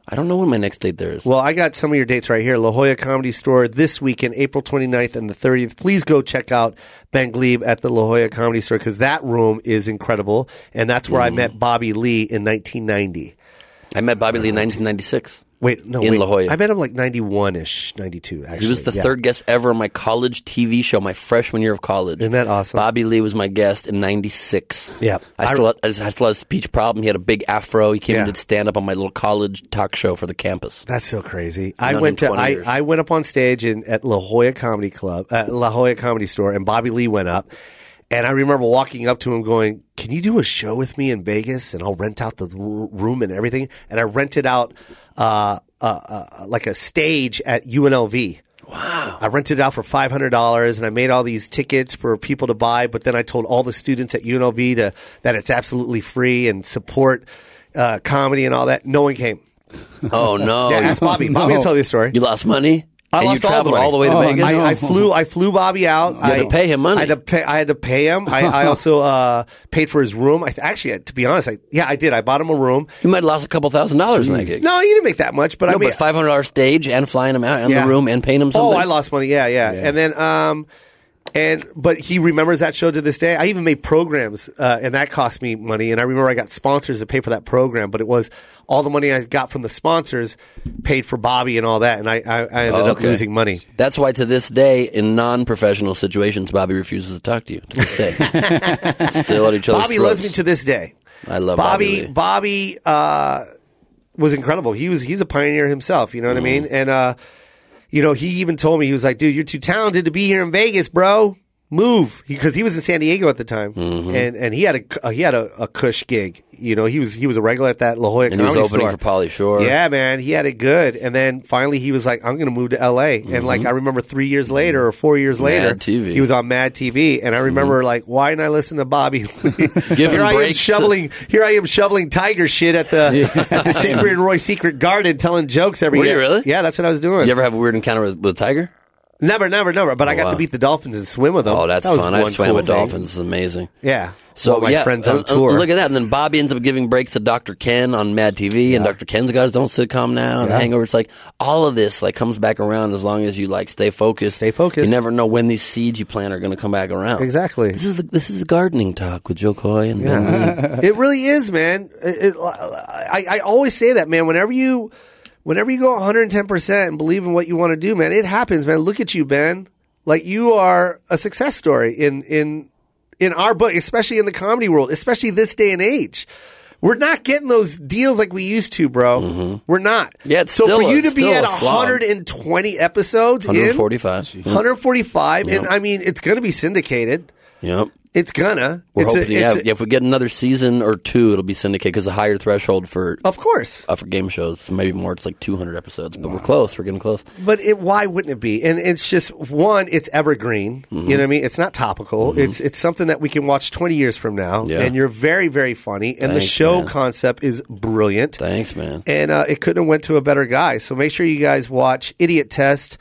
Speaker 4: I don't know when my next date there is.
Speaker 3: Well, I got some of your dates right here. La Jolla Comedy Store this weekend, April twenty-ninth and the thirtieth. Please go check out Ben Glebe at the La Jolla Comedy Store because that room is incredible. And that's where mm. I met Bobby Lee in nineteen ninety.
Speaker 4: I met Bobby Lee in nineteen ninety-six.
Speaker 3: Wait, no,
Speaker 4: in
Speaker 3: wait.
Speaker 4: La Jolla.
Speaker 3: I met him like ninety-one-ish, ninety-two, actually.
Speaker 4: He was the
Speaker 3: yeah.
Speaker 4: third guest ever on my college T V show, my freshman year of college.
Speaker 3: Isn't that awesome?
Speaker 4: Bobby Lee was my guest in ninety-six.
Speaker 3: Yeah.
Speaker 4: I still, had, I still had a speech problem. He had a big afro. He came
Speaker 3: yeah.
Speaker 4: and did stand-up on my little college talk show for the campus.
Speaker 3: That's so crazy. I went to I, I went up on stage in, at La Jolla Comedy Club, uh, La Jolla Comedy Store, and Bobby Lee went up. And I remember walking up to him going, can you do a show with me in Vegas? And I'll rent out the r- room and everything. And I rented out uh, uh, uh, like a stage at U N L V.
Speaker 4: Wow.
Speaker 3: I rented it out for five hundred dollars and I made all these tickets for people to buy. But then I told all the students at U N L V to, that it's absolutely free and support uh, comedy and all that. No one came.
Speaker 4: Oh, no.
Speaker 3: Yeah, ask Bobby. Bobby will tell you the story.
Speaker 4: You lost money?
Speaker 3: I
Speaker 4: and
Speaker 3: lost
Speaker 4: you traveled
Speaker 3: all the, way.
Speaker 4: all the way to
Speaker 3: oh,
Speaker 4: Vegas?
Speaker 3: I, I flew. I flew Bobby out.
Speaker 4: You had
Speaker 3: I,
Speaker 4: to pay him money.
Speaker 3: I had to pay. I had to pay him. I, I also uh, paid for his room. I actually, to be honest, I, yeah, I did. I bought him a room.
Speaker 4: You might have lost a couple thousand dollars in that gig.
Speaker 3: No, you didn't make that much, but
Speaker 4: no,
Speaker 3: I mean,
Speaker 4: but five hundred dollars stage and flying him out and
Speaker 3: yeah.
Speaker 4: the room and paying him something.
Speaker 3: Oh, I lost money. Yeah, yeah, yeah. And then, um, and but he remembers that show to this day. I even made programs, uh, and that cost me money. And I remember I got sponsors to pay for that program, but it was all the money I got from the sponsors paid for Bobby and all that, and I, I, I ended
Speaker 4: oh, okay.
Speaker 3: up losing money.
Speaker 4: That's why to this day, in non-professional situations, Bobby refuses to talk to you. To this day, still at each other's
Speaker 3: Bobby
Speaker 4: throats.
Speaker 3: loves me to this day.
Speaker 4: I love
Speaker 3: Bobby.
Speaker 4: Bobby.
Speaker 3: Bobby uh, was incredible. He was he's a pioneer himself. You know what mm. I mean? And uh, you know, he even told me, he was like, "Dude, you're too talented to be here in Vegas, bro. Move," because he, he was in San Diego at the time,
Speaker 4: mm-hmm.
Speaker 3: and and he had a uh, he had a, a cush gig. You know, he was he was a regular at that La Jolla
Speaker 4: and
Speaker 3: Comedy
Speaker 4: he was opening
Speaker 3: Store.
Speaker 4: for Pauly Shore.
Speaker 3: Yeah, man, he had it good. And then finally, he was like, "I'm going to move to L A." Mm-hmm. And like I remember, three years later or four years later,
Speaker 4: Mad T V.
Speaker 3: he was on Mad T V. And I remember mm-hmm. like, why didn't I listen to Bobby?
Speaker 4: Give
Speaker 3: here
Speaker 4: him
Speaker 3: I am
Speaker 4: breaks.
Speaker 3: shoveling. Here I am shoveling tiger shit at the,
Speaker 4: Yeah.
Speaker 3: at the Secret and Roy Secret Garden, telling jokes every
Speaker 4: Were
Speaker 3: day.
Speaker 4: you really?
Speaker 3: Yeah, that's what I was doing.
Speaker 4: You ever have a weird encounter with, with a tiger?
Speaker 3: Never, never, never. But
Speaker 4: Oh,
Speaker 3: I got
Speaker 4: wow.
Speaker 3: to beat the dolphins and swim with them.
Speaker 4: Oh, that's
Speaker 3: that was
Speaker 4: fun. I
Speaker 3: one
Speaker 4: swam
Speaker 3: cool
Speaker 4: with
Speaker 3: thing.
Speaker 4: dolphins. It's amazing.
Speaker 3: Yeah.
Speaker 4: So
Speaker 3: Well, my
Speaker 4: yeah,
Speaker 3: friends on
Speaker 4: uh, uh,
Speaker 3: tour.
Speaker 4: look at that. And then Bobby ends up giving breaks to Doctor Ken on Mad T V, and Doctor Ken's got his own sitcom now, and
Speaker 3: Yeah.
Speaker 4: The Hangover. It's like all of this like comes back around as long as you like stay focused.
Speaker 3: Stay focused.
Speaker 4: You never know when these seeds you plant are going to come back around.
Speaker 3: Exactly.
Speaker 4: This is the, this is gardening talk with Joe Coy and Ben Lee.
Speaker 3: It really is, man. It, it, I, I always say that, man. Whenever you, whenever you go one hundred ten percent and believe in what you want to do, man, it happens, man. Look at you, Ben. Like you are a success story in in in our book, especially in the comedy world, especially this day and age. We're not getting those deals like we used to, bro.
Speaker 4: Mm-hmm.
Speaker 3: We're not.
Speaker 4: Yeah, it's
Speaker 3: so
Speaker 4: still
Speaker 3: for
Speaker 4: a-
Speaker 3: you to be
Speaker 4: still
Speaker 3: at
Speaker 4: a slog.
Speaker 3: one hundred twenty episodes,
Speaker 4: one
Speaker 3: in,
Speaker 4: forty-five.
Speaker 3: one hundred forty-five,
Speaker 4: Yep.
Speaker 3: and I mean, it's going to be syndicated.
Speaker 4: Yep.
Speaker 3: It's gonna.
Speaker 4: We're
Speaker 3: it's
Speaker 4: hoping,
Speaker 3: a,
Speaker 4: yeah,
Speaker 3: it's a-
Speaker 4: if we get another season or two, it'll be syndicated because the higher threshold for
Speaker 3: of course.
Speaker 4: uh, for game shows, maybe more. It's like two hundred episodes, but we're close. We're getting close.
Speaker 3: But it, why wouldn't it be? And it's just one, it's evergreen.
Speaker 4: Mm-hmm.
Speaker 3: You know what I mean? It's not topical. Mm-hmm. It's it's something that we can watch twenty years from now.
Speaker 4: Yeah.
Speaker 3: And you're very, very funny. And the
Speaker 4: Thanks,
Speaker 3: show
Speaker 4: man.
Speaker 3: concept is brilliant.
Speaker 4: Thanks, man.
Speaker 3: And uh, it couldn't have went to a better guy. So make sure you guys watch Idiot Test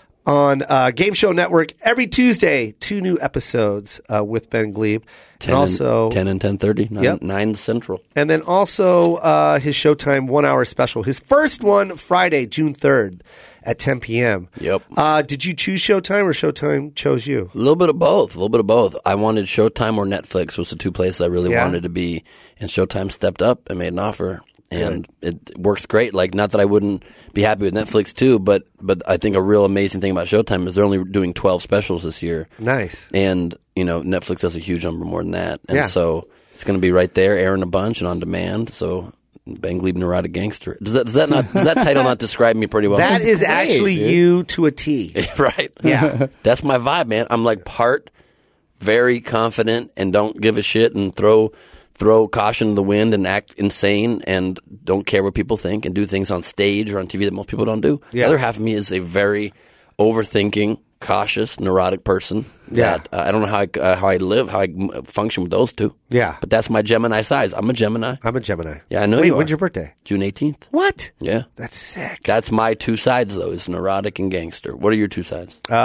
Speaker 3: on uh, Game Show Network every Tuesday. Two new episodes uh, with Ben Glebe.
Speaker 4: ten
Speaker 3: and also
Speaker 4: and, ten and ten thirty, nine,
Speaker 3: Yep.
Speaker 4: nine central.
Speaker 3: And then also uh, his Showtime one-hour special. His first one, Friday, June third at ten p.m.
Speaker 4: Yep.
Speaker 3: Uh, did you choose Showtime or Showtime chose you?
Speaker 4: A little bit of both. A little bit of both. I wanted Showtime or Netflix was the two places I really
Speaker 3: Yeah.
Speaker 4: wanted to be, and Showtime stepped up and made an offer, and it works great. Like, not that I wouldn't be happy with Netflix too, but but I think a real amazing thing about Showtime is they're only doing twelve specials this year,
Speaker 3: Nice.
Speaker 4: and you know Netflix does a huge number more than that, and
Speaker 3: Yeah.
Speaker 4: so it's going to be right there, airing a bunch and on demand. So. Ben Glebe, Neurotic Gangster. Does that does that not does that title not describe me pretty well?
Speaker 3: That is
Speaker 9: great,
Speaker 3: actually
Speaker 9: dude.
Speaker 3: you to a T.
Speaker 4: right.
Speaker 3: Yeah.
Speaker 4: That's my vibe, man. I'm like part very confident and don't give a shit and throw throw caution to the wind and act insane and don't care what people think and do things on stage or on T V that most people don't do.
Speaker 3: Yeah.
Speaker 4: The other half of me is a very overthinking, cautious, neurotic person.
Speaker 3: Yeah.
Speaker 4: That, uh, I don't know how I, uh, how I live, how I m- function with those two.
Speaker 3: Yeah.
Speaker 4: But that's my Gemini size. I'm a Gemini.
Speaker 3: I'm a Gemini.
Speaker 4: Yeah, I know
Speaker 3: Wait,
Speaker 4: you are.
Speaker 3: when's your birthday?
Speaker 4: June eighteenth.
Speaker 3: What?
Speaker 4: Yeah.
Speaker 3: That's sick.
Speaker 4: That's my two sides, though, is neurotic and gangster. What are your two sides?
Speaker 3: Uh,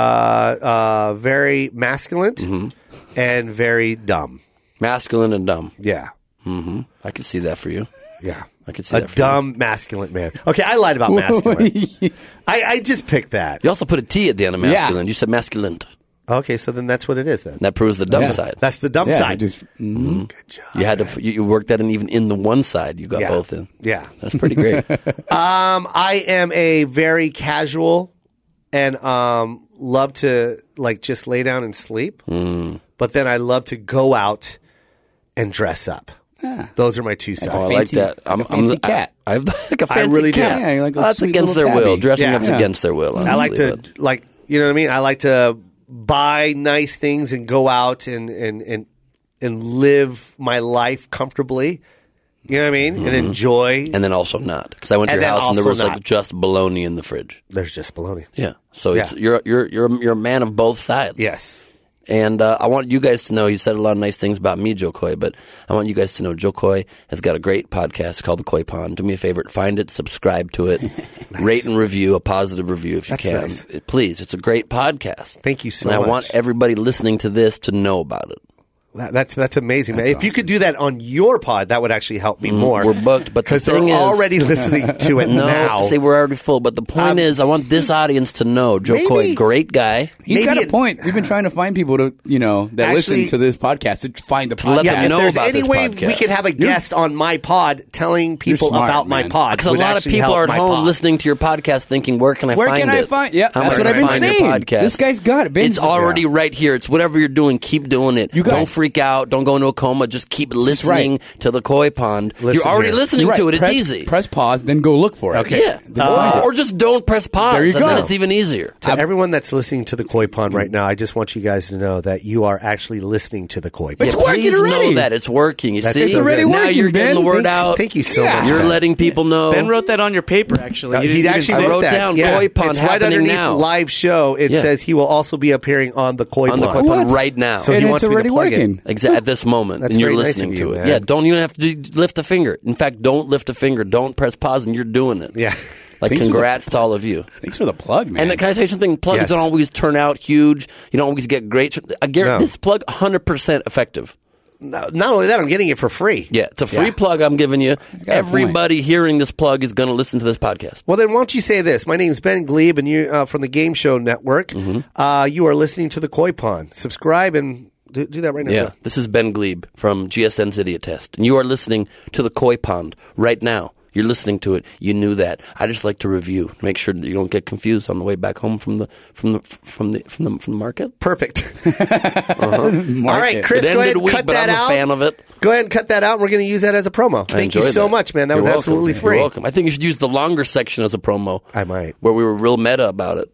Speaker 3: uh, very masculine
Speaker 4: Mm-hmm.
Speaker 3: and very dumb.
Speaker 4: Masculine and dumb.
Speaker 3: Yeah.
Speaker 4: Mm-hmm. I can see that for you.
Speaker 3: Yeah.
Speaker 4: I could see
Speaker 3: a
Speaker 4: that for
Speaker 3: dumb masculine man. Okay, I lied about masculine. I, I just picked that.
Speaker 4: You also put a T at the end of masculine. You said masculine.
Speaker 3: Okay, so then that's what it is then.
Speaker 4: That proves the dumb
Speaker 6: Yeah.
Speaker 4: side.
Speaker 3: That's the dumb
Speaker 6: Yeah,
Speaker 3: side.
Speaker 6: just-
Speaker 4: Mhm.
Speaker 3: Good job.
Speaker 4: You had to. You, you worked that in even in the one side. You got
Speaker 3: Yeah.
Speaker 4: both in.
Speaker 3: Yeah.
Speaker 4: That's pretty great.
Speaker 3: Um, I am a very casual and um love to like just lay down and sleep.
Speaker 4: Mm.
Speaker 3: But then I love to go out and dress up. Those are my two sides.
Speaker 4: Oh, I like
Speaker 6: fancy-
Speaker 4: that.
Speaker 6: like
Speaker 4: I'm,
Speaker 6: a fancy
Speaker 4: I'm,
Speaker 6: cat.
Speaker 4: I, I have like a
Speaker 3: I
Speaker 4: fancy
Speaker 3: really do.
Speaker 4: cat.
Speaker 6: Yeah, you're like a
Speaker 4: Oh, that's
Speaker 6: sweet
Speaker 4: against their
Speaker 6: little
Speaker 4: will.
Speaker 6: tabby.
Speaker 4: Dressing
Speaker 3: Yeah.
Speaker 4: up's
Speaker 3: Yeah.
Speaker 4: against their will.
Speaker 3: I like
Speaker 4: honestly,
Speaker 3: to
Speaker 4: but-
Speaker 3: like you know what I mean? I like to buy nice things and go out and and and, and live my life comfortably. You know what I mean? And enjoy.
Speaker 4: and then also not because I went to
Speaker 3: And
Speaker 4: your
Speaker 3: then
Speaker 4: house and there
Speaker 3: also
Speaker 4: was
Speaker 3: not.
Speaker 4: like just bologna in the fridge.
Speaker 3: There's just baloney.
Speaker 4: Yeah. So it's,
Speaker 3: Yeah.
Speaker 4: you're you're you're you're a man of both sides.
Speaker 3: Yes.
Speaker 4: And uh, I want you guys to know, he said a lot of nice things about me, Joe Coy, but I want you guys to know Joe Coy has got a great podcast called The Koi Pond. Do me a favor, find it, subscribe to it, rate and review, a positive review if you
Speaker 3: That's
Speaker 4: can.
Speaker 3: nice.
Speaker 4: It- please, it's a great podcast.
Speaker 3: Thank you so
Speaker 4: and
Speaker 3: much.
Speaker 4: I want everybody listening to this to know about it.
Speaker 3: That, that's that's amazing, man. If you could do that on your pod, that would actually help me more.
Speaker 4: Mm, We're booked, but the
Speaker 3: because they're
Speaker 4: thing is-
Speaker 3: already listening to it
Speaker 4: No,
Speaker 3: now.
Speaker 4: say we're already full, but the point
Speaker 3: Um,
Speaker 4: is I want this audience to know Joe
Speaker 3: maybe-
Speaker 4: Coy, great guy.
Speaker 6: He's
Speaker 3: Maybe
Speaker 6: got a
Speaker 3: it-
Speaker 6: point. We've been trying to find people to, you know, that
Speaker 3: Actually-
Speaker 6: listen to this podcast to find the
Speaker 4: let
Speaker 6: podcast.
Speaker 4: them
Speaker 3: yeah, if
Speaker 4: know
Speaker 3: there's
Speaker 4: about
Speaker 3: any
Speaker 4: this
Speaker 3: way
Speaker 4: podcast.
Speaker 3: we could have a guest on my pod telling people
Speaker 6: smart,
Speaker 3: about my
Speaker 6: man.
Speaker 3: pod,
Speaker 4: Because a
Speaker 3: would
Speaker 4: lot of
Speaker 3: actually
Speaker 4: people
Speaker 3: help
Speaker 4: are at
Speaker 3: my
Speaker 4: home
Speaker 3: pod.
Speaker 4: listening to your podcast thinking, where can I
Speaker 6: Where
Speaker 4: find
Speaker 6: can
Speaker 4: it?
Speaker 6: I find? Yeah,
Speaker 4: How
Speaker 6: that's
Speaker 4: can
Speaker 6: what
Speaker 4: I
Speaker 6: I've been
Speaker 4: find your
Speaker 6: saying.
Speaker 4: podcast?
Speaker 6: This guy's got it.
Speaker 4: It's
Speaker 6: Ben's-
Speaker 4: already right here. It's whatever you're doing. Keep doing it.
Speaker 6: You got
Speaker 4: don't
Speaker 6: it.
Speaker 4: freak out. Don't go into a coma. Just keep listening to the Koi Pond.
Speaker 3: Listen
Speaker 4: you're already
Speaker 3: here.
Speaker 4: listening
Speaker 6: You're right.
Speaker 4: to it. It's
Speaker 6: press,
Speaker 4: easy.
Speaker 6: Press pause, then go look for it.
Speaker 3: Okay.
Speaker 4: yeah.
Speaker 3: Uh,
Speaker 4: or, or just don't press pause.
Speaker 6: There you
Speaker 4: and then
Speaker 6: go.
Speaker 4: it's even easier.
Speaker 3: To everyone that's listening to the Koi Pond right now, I just want you guys to know that you are actually listening to the Koi Pond.
Speaker 6: It's
Speaker 4: Yeah,
Speaker 6: working
Speaker 4: please
Speaker 6: already.
Speaker 4: know that it's working. You
Speaker 3: That's
Speaker 4: see,
Speaker 3: It's already
Speaker 4: now
Speaker 6: working,
Speaker 4: you're getting
Speaker 6: Ben.
Speaker 4: the word
Speaker 3: Thanks-
Speaker 4: out.
Speaker 3: Thank you so
Speaker 6: Yeah.
Speaker 3: much.
Speaker 4: You're
Speaker 3: Ben.
Speaker 4: letting people know.
Speaker 5: Ben wrote that on your paper, actually.
Speaker 3: Uh,
Speaker 5: You
Speaker 3: he
Speaker 5: didn't- you
Speaker 3: actually
Speaker 5: didn't say
Speaker 4: I
Speaker 3: wrote
Speaker 4: wrote
Speaker 3: that.
Speaker 4: down
Speaker 3: yeah.
Speaker 4: Koi Pond
Speaker 3: it's right
Speaker 4: happening
Speaker 3: underneath
Speaker 4: now.
Speaker 3: the live show. It
Speaker 4: Yeah.
Speaker 3: says he will also be appearing on the Koi
Speaker 4: on the
Speaker 3: Pond.
Speaker 4: Koi Pond
Speaker 6: What?
Speaker 4: right now.
Speaker 3: So
Speaker 6: and
Speaker 3: he
Speaker 6: it's
Speaker 3: wants me to
Speaker 6: already
Speaker 3: plug it.
Speaker 6: working.
Speaker 4: Exa- at this moment,
Speaker 3: That's
Speaker 4: and you're
Speaker 3: very nice
Speaker 4: listening
Speaker 3: of
Speaker 4: to
Speaker 3: you,
Speaker 4: it.
Speaker 3: man.
Speaker 4: Yeah, don't even have to do, lift a finger. In fact, don't lift a finger. Don't press pause, and you're doing it.
Speaker 3: Yeah.
Speaker 4: Like,
Speaker 6: Thanks for the-
Speaker 4: congrats to all of you.
Speaker 6: Thanks for the plug, man.
Speaker 4: And can I tell you something? Plugs
Speaker 3: Yes.
Speaker 4: don't always turn out huge. You don't always get great. I guarantee
Speaker 3: No.
Speaker 4: this plug one hundred percent effective.
Speaker 3: No, not only that, I'm getting it for free.
Speaker 4: Yeah, it's a free
Speaker 3: Yeah.
Speaker 4: plug I'm giving you.
Speaker 6: got a
Speaker 4: Everybody hearing this plug is going to listen to this podcast.
Speaker 3: Well, then, why don't you say this? My name is Ben Glebe, and you uh, from the Game Show Network.
Speaker 4: Mm-hmm.
Speaker 3: Uh, you are listening to the Koi Pond. Subscribe and do, do that right now.
Speaker 4: Yeah, this is Ben Glebe from G S N's Idiot Test, and you are listening to the Koi Pond right now. You're listening to it. You knew that. I just like to review, make sure that you don't get confused on the way back home from the from the from the from the from the market.
Speaker 3: Perfect. All right, Chris,
Speaker 4: it
Speaker 3: go
Speaker 4: ended
Speaker 3: ahead and
Speaker 4: weak,
Speaker 3: cut
Speaker 4: but
Speaker 3: that
Speaker 4: I'm a
Speaker 3: out.
Speaker 4: fan of it.
Speaker 3: Go ahead and cut that out. And we're going to use that as a promo.
Speaker 4: I
Speaker 3: Thank you
Speaker 4: enjoyed
Speaker 3: so
Speaker 4: that.
Speaker 3: much, man. That
Speaker 4: You're
Speaker 3: was
Speaker 4: welcome.
Speaker 3: absolutely
Speaker 4: You're
Speaker 3: free.
Speaker 4: welcome. I think you should use the longer section as a promo.
Speaker 3: I might.
Speaker 4: Where we were real meta about it.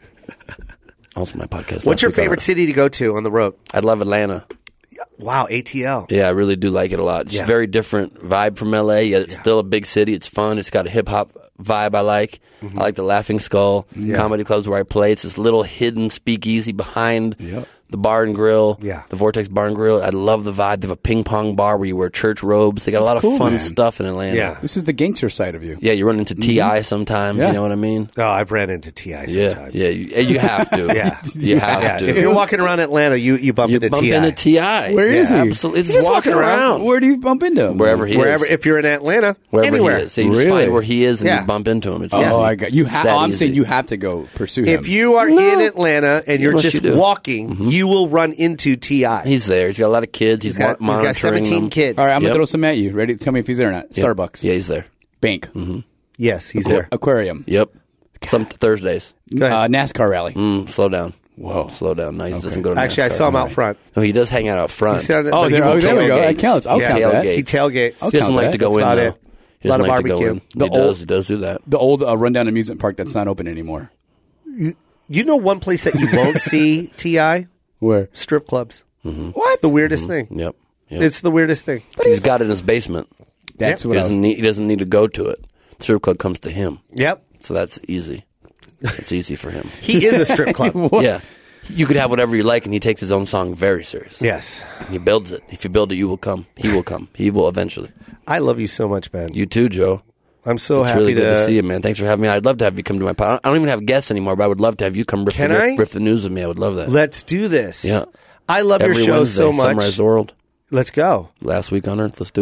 Speaker 4: Also, my podcast.
Speaker 3: What's
Speaker 4: last
Speaker 3: your
Speaker 4: week on
Speaker 3: favorite
Speaker 4: it.
Speaker 3: city to go to on the road?
Speaker 4: I love Atlanta.
Speaker 3: Wow, A T L.
Speaker 4: Yeah, I really do like it a lot. It's
Speaker 3: Yeah.
Speaker 4: very different vibe from L A, yet it's
Speaker 3: Yeah.
Speaker 4: still a big city. It's fun. It's got a hip hop vibe I like.
Speaker 3: Mm-hmm.
Speaker 4: I like the Laughing Skull comedy clubs where I play. It's this little hidden speakeasy behind
Speaker 6: Yep.
Speaker 4: the bar and grill.
Speaker 3: Yeah.
Speaker 4: The Vortex Bar and Grill. I love the vibe. They have a ping pong bar where you wear church robes. They got a lot of
Speaker 6: cool,
Speaker 4: fun
Speaker 6: man.
Speaker 4: stuff in Atlanta.
Speaker 3: Yeah.
Speaker 6: This is the gangster side of you.
Speaker 4: Yeah, you run into T I sometimes.
Speaker 6: Yeah.
Speaker 4: You know what I mean?
Speaker 3: Oh, I've ran into T I
Speaker 4: Yeah,
Speaker 3: sometimes.
Speaker 4: yeah, you, you have to.
Speaker 3: Yeah.
Speaker 4: you have
Speaker 3: Yeah,
Speaker 4: to.
Speaker 3: if you're walking around Atlanta, you, you bump
Speaker 4: you
Speaker 3: into
Speaker 4: bump
Speaker 3: T I.
Speaker 4: into T I.
Speaker 6: Where is he?
Speaker 4: Absolutely, it's
Speaker 3: He's just
Speaker 4: walking
Speaker 3: walking around.
Speaker 4: around
Speaker 6: Where do you bump into him?
Speaker 4: wherever he
Speaker 3: Wherever,
Speaker 4: is.
Speaker 3: if you're in Atlanta,
Speaker 4: Wherever
Speaker 3: anywhere.
Speaker 4: he is. So you just
Speaker 6: Really?
Speaker 4: find where he is and
Speaker 3: Yeah.
Speaker 4: you bump into him. It's
Speaker 6: Oh,
Speaker 4: easy.
Speaker 6: I got you.
Speaker 4: It's
Speaker 6: Ha-
Speaker 4: that
Speaker 6: oh, I'm
Speaker 4: easy.
Speaker 6: saying you have to go pursue him.
Speaker 3: If you are in Atlanta and you're
Speaker 4: Unless
Speaker 3: just
Speaker 4: you do. Mm-hmm.
Speaker 3: walking, you will run into T I.
Speaker 4: He's there. He's got a lot of kids. He's,
Speaker 3: He's got,
Speaker 4: mo-
Speaker 3: he's got
Speaker 4: monitoring
Speaker 3: seventeen
Speaker 4: them.
Speaker 3: kids.
Speaker 6: All right, I'm
Speaker 4: Yep.
Speaker 6: gonna throw some at you. Ready? Tell me if he's there or not.
Speaker 4: Yep.
Speaker 6: Starbucks,
Speaker 4: Yeah, he's there.
Speaker 6: bank,
Speaker 3: Yes, he's there.
Speaker 6: aquarium,
Speaker 4: Yep. Some Thursdays.
Speaker 3: Go ahead.
Speaker 6: uh, NASCAR rally.
Speaker 4: Mm, slow down.
Speaker 6: Whoa.
Speaker 4: Slow down. No, he doesn't go to
Speaker 3: Actually, I
Speaker 4: NASCAR.
Speaker 3: saw him out front.
Speaker 4: No, he does hang out out front.
Speaker 3: He sounded-
Speaker 6: Oh,
Speaker 3: but he
Speaker 6: there,
Speaker 3: will
Speaker 6: oh, there we go.
Speaker 3: tailgate.
Speaker 6: That counts. I'll
Speaker 3: Yeah.
Speaker 6: count that.
Speaker 3: He tailgates.
Speaker 6: I'll
Speaker 4: he doesn't
Speaker 6: count
Speaker 4: like
Speaker 6: that.
Speaker 4: to go
Speaker 3: That's
Speaker 4: in,
Speaker 3: about
Speaker 4: though.
Speaker 3: it.
Speaker 4: He
Speaker 3: Lot
Speaker 4: doesn't
Speaker 3: of
Speaker 4: like to go
Speaker 3: barbecue.
Speaker 4: in.
Speaker 6: The
Speaker 4: he does.
Speaker 6: old-
Speaker 4: He does do that.
Speaker 6: The old uh, rundown amusement park that's not open anymore.
Speaker 3: You know one place that you won't see T I?
Speaker 6: Where?
Speaker 3: Strip clubs.
Speaker 4: Mm-hmm.
Speaker 3: What? It's the weirdest thing.
Speaker 4: Yep. yep.
Speaker 3: It's the weirdest thing.
Speaker 4: He's got it in his basement.
Speaker 6: That's
Speaker 4: He
Speaker 6: what I was.
Speaker 4: doesn't, need, he doesn't need to go to it. The strip club comes to him.
Speaker 3: Yep.
Speaker 4: So that's easy. It's easy for him.
Speaker 3: He is a strip club.
Speaker 4: Yeah. You could have whatever you like, and he takes his own song very serious.
Speaker 3: Yes.
Speaker 4: He builds it. If you build it, you will come. He will come. He will eventually.
Speaker 3: I love you so much, man.
Speaker 4: You too, Joe.
Speaker 3: I'm so
Speaker 4: It's
Speaker 3: happy
Speaker 4: really
Speaker 3: to,
Speaker 4: good to see you, man. Thanks for having me. I'd love to have you come to my pod. I don't even have guests anymore, but I would love to have you come riff,
Speaker 3: Can
Speaker 4: the,
Speaker 3: I?
Speaker 4: riff, riff the news with me. I would love that.
Speaker 3: Let's do this.
Speaker 4: Yeah.
Speaker 3: I love
Speaker 4: Every
Speaker 3: your show
Speaker 4: Wednesday,
Speaker 3: so much.
Speaker 4: Summarize the World.
Speaker 3: Let's go.
Speaker 4: Last week on Earth. Let's do it.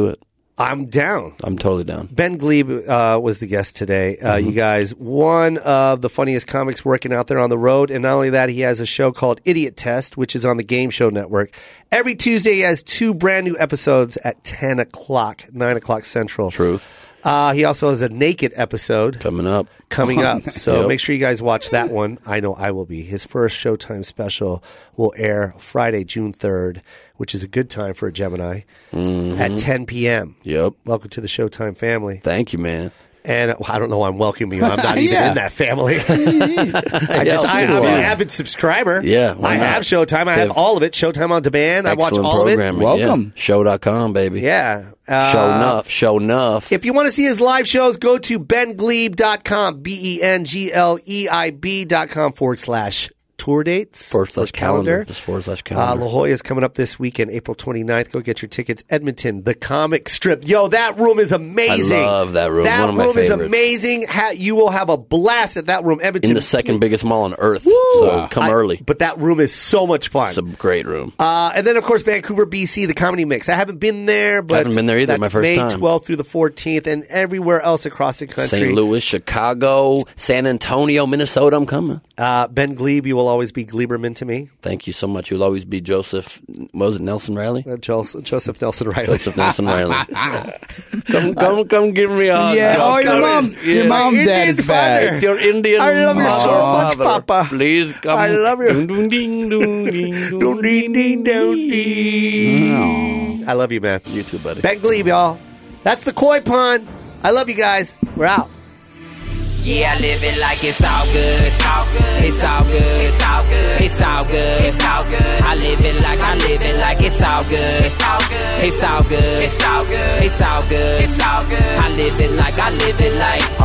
Speaker 3: I'm down.
Speaker 4: I'm totally down.
Speaker 3: Ben Glebe uh, was the guest today. Uh,
Speaker 4: Mm-hmm.
Speaker 3: You guys, one of the funniest comics working out there on the road. And not only that, he has a show called Idiot Test, which is on the Game Show Network. Every Tuesday, he has two brand new episodes at ten o'clock, nine o'clock Central.
Speaker 4: Truth.
Speaker 3: Uh, he also has a Naked episode
Speaker 4: Coming up.
Speaker 3: coming up. So
Speaker 4: Yep.
Speaker 3: make sure you guys watch that one. I know I will be. His first Showtime special will air Friday, June third, which is a good time for a Gemini, at ten p.m.
Speaker 4: Yep.
Speaker 3: Welcome to the Showtime family.
Speaker 4: Thank you, man.
Speaker 3: And well, I don't know why I'm welcoming you. I'm not even
Speaker 6: Yeah.
Speaker 3: in that family. I just, I, I'm an avid subscriber.
Speaker 4: Yeah, why
Speaker 3: I
Speaker 4: not?
Speaker 3: have Showtime. I
Speaker 4: They
Speaker 3: have
Speaker 4: have
Speaker 3: all of it. Showtime on demand. I watch
Speaker 4: Excellent
Speaker 3: all
Speaker 4: programming.
Speaker 3: of
Speaker 6: Welcome.
Speaker 4: Yeah. Show dot com, baby.
Speaker 3: it. Yeah. Uh,
Speaker 4: Show enough. Show enough.
Speaker 3: If you want to see his live shows, go to ben glebe dot com, B E N G L E I B dot com forward slash tour dates.
Speaker 4: Forward slash
Speaker 3: or
Speaker 4: calendar. Just forward slash
Speaker 3: Uh,
Speaker 4: calendar.
Speaker 3: La Jolla is coming up this weekend, April twenty-ninth. Go get your tickets. Edmonton, the comic strip. Yo, that room is amazing.
Speaker 4: I love that room.
Speaker 3: That
Speaker 4: One of my
Speaker 3: room is
Speaker 4: favorites.
Speaker 3: amazing. Ha- you will have a blast at that room. Edmonton.
Speaker 4: In the second biggest mall on earth.
Speaker 3: Woo!
Speaker 4: So come
Speaker 3: I-
Speaker 4: early.
Speaker 3: But that room is so much fun.
Speaker 4: It's a great room.
Speaker 3: Uh, and then, of course, Vancouver, B C, the Comedy Mix. I haven't been there, but
Speaker 4: Haven't been there either,
Speaker 3: that's
Speaker 4: my first
Speaker 3: May
Speaker 4: time.
Speaker 3: twelfth through the fourteenth, and everywhere else across the country.
Speaker 4: Saint Louis, Chicago, San Antonio, Minnesota. I'm coming.
Speaker 3: Uh, Ben Glebe, you will always be Gleberman to me.
Speaker 4: Thank you so much. You'll always be Joseph. What was it, Nelson Riley?
Speaker 3: Uh, Joseph, Joseph Nelson Riley.
Speaker 4: Joseph Nelson Riley. come, come, come, give me a hug.
Speaker 6: Yeah.
Speaker 4: Yo,
Speaker 6: Oh, your
Speaker 4: come
Speaker 6: mom,
Speaker 4: in.
Speaker 6: your
Speaker 4: Yeah.
Speaker 6: mom,
Speaker 3: My
Speaker 6: dad
Speaker 3: Indian
Speaker 6: is back.
Speaker 3: father.
Speaker 4: Your Indian
Speaker 3: I love you so much,
Speaker 4: father,
Speaker 3: Papa.
Speaker 4: Please come.
Speaker 3: I love you.
Speaker 4: Ding, ding, ding, ding, ding,
Speaker 3: Ding, ding, ding, ding, ding. I love you, man.
Speaker 4: You too, buddy.
Speaker 3: Ben Glebe, y'all. That's the Koi Pond. I love you guys. We're out.
Speaker 10: Yeah, I live it like it's all good. It's all good. It's all good. It's all good. It's all good. It's all good. I live it like I live it like it's all good. It's all good. It's all good. It's all good. It's all good. It's all good. I live it like I live it like.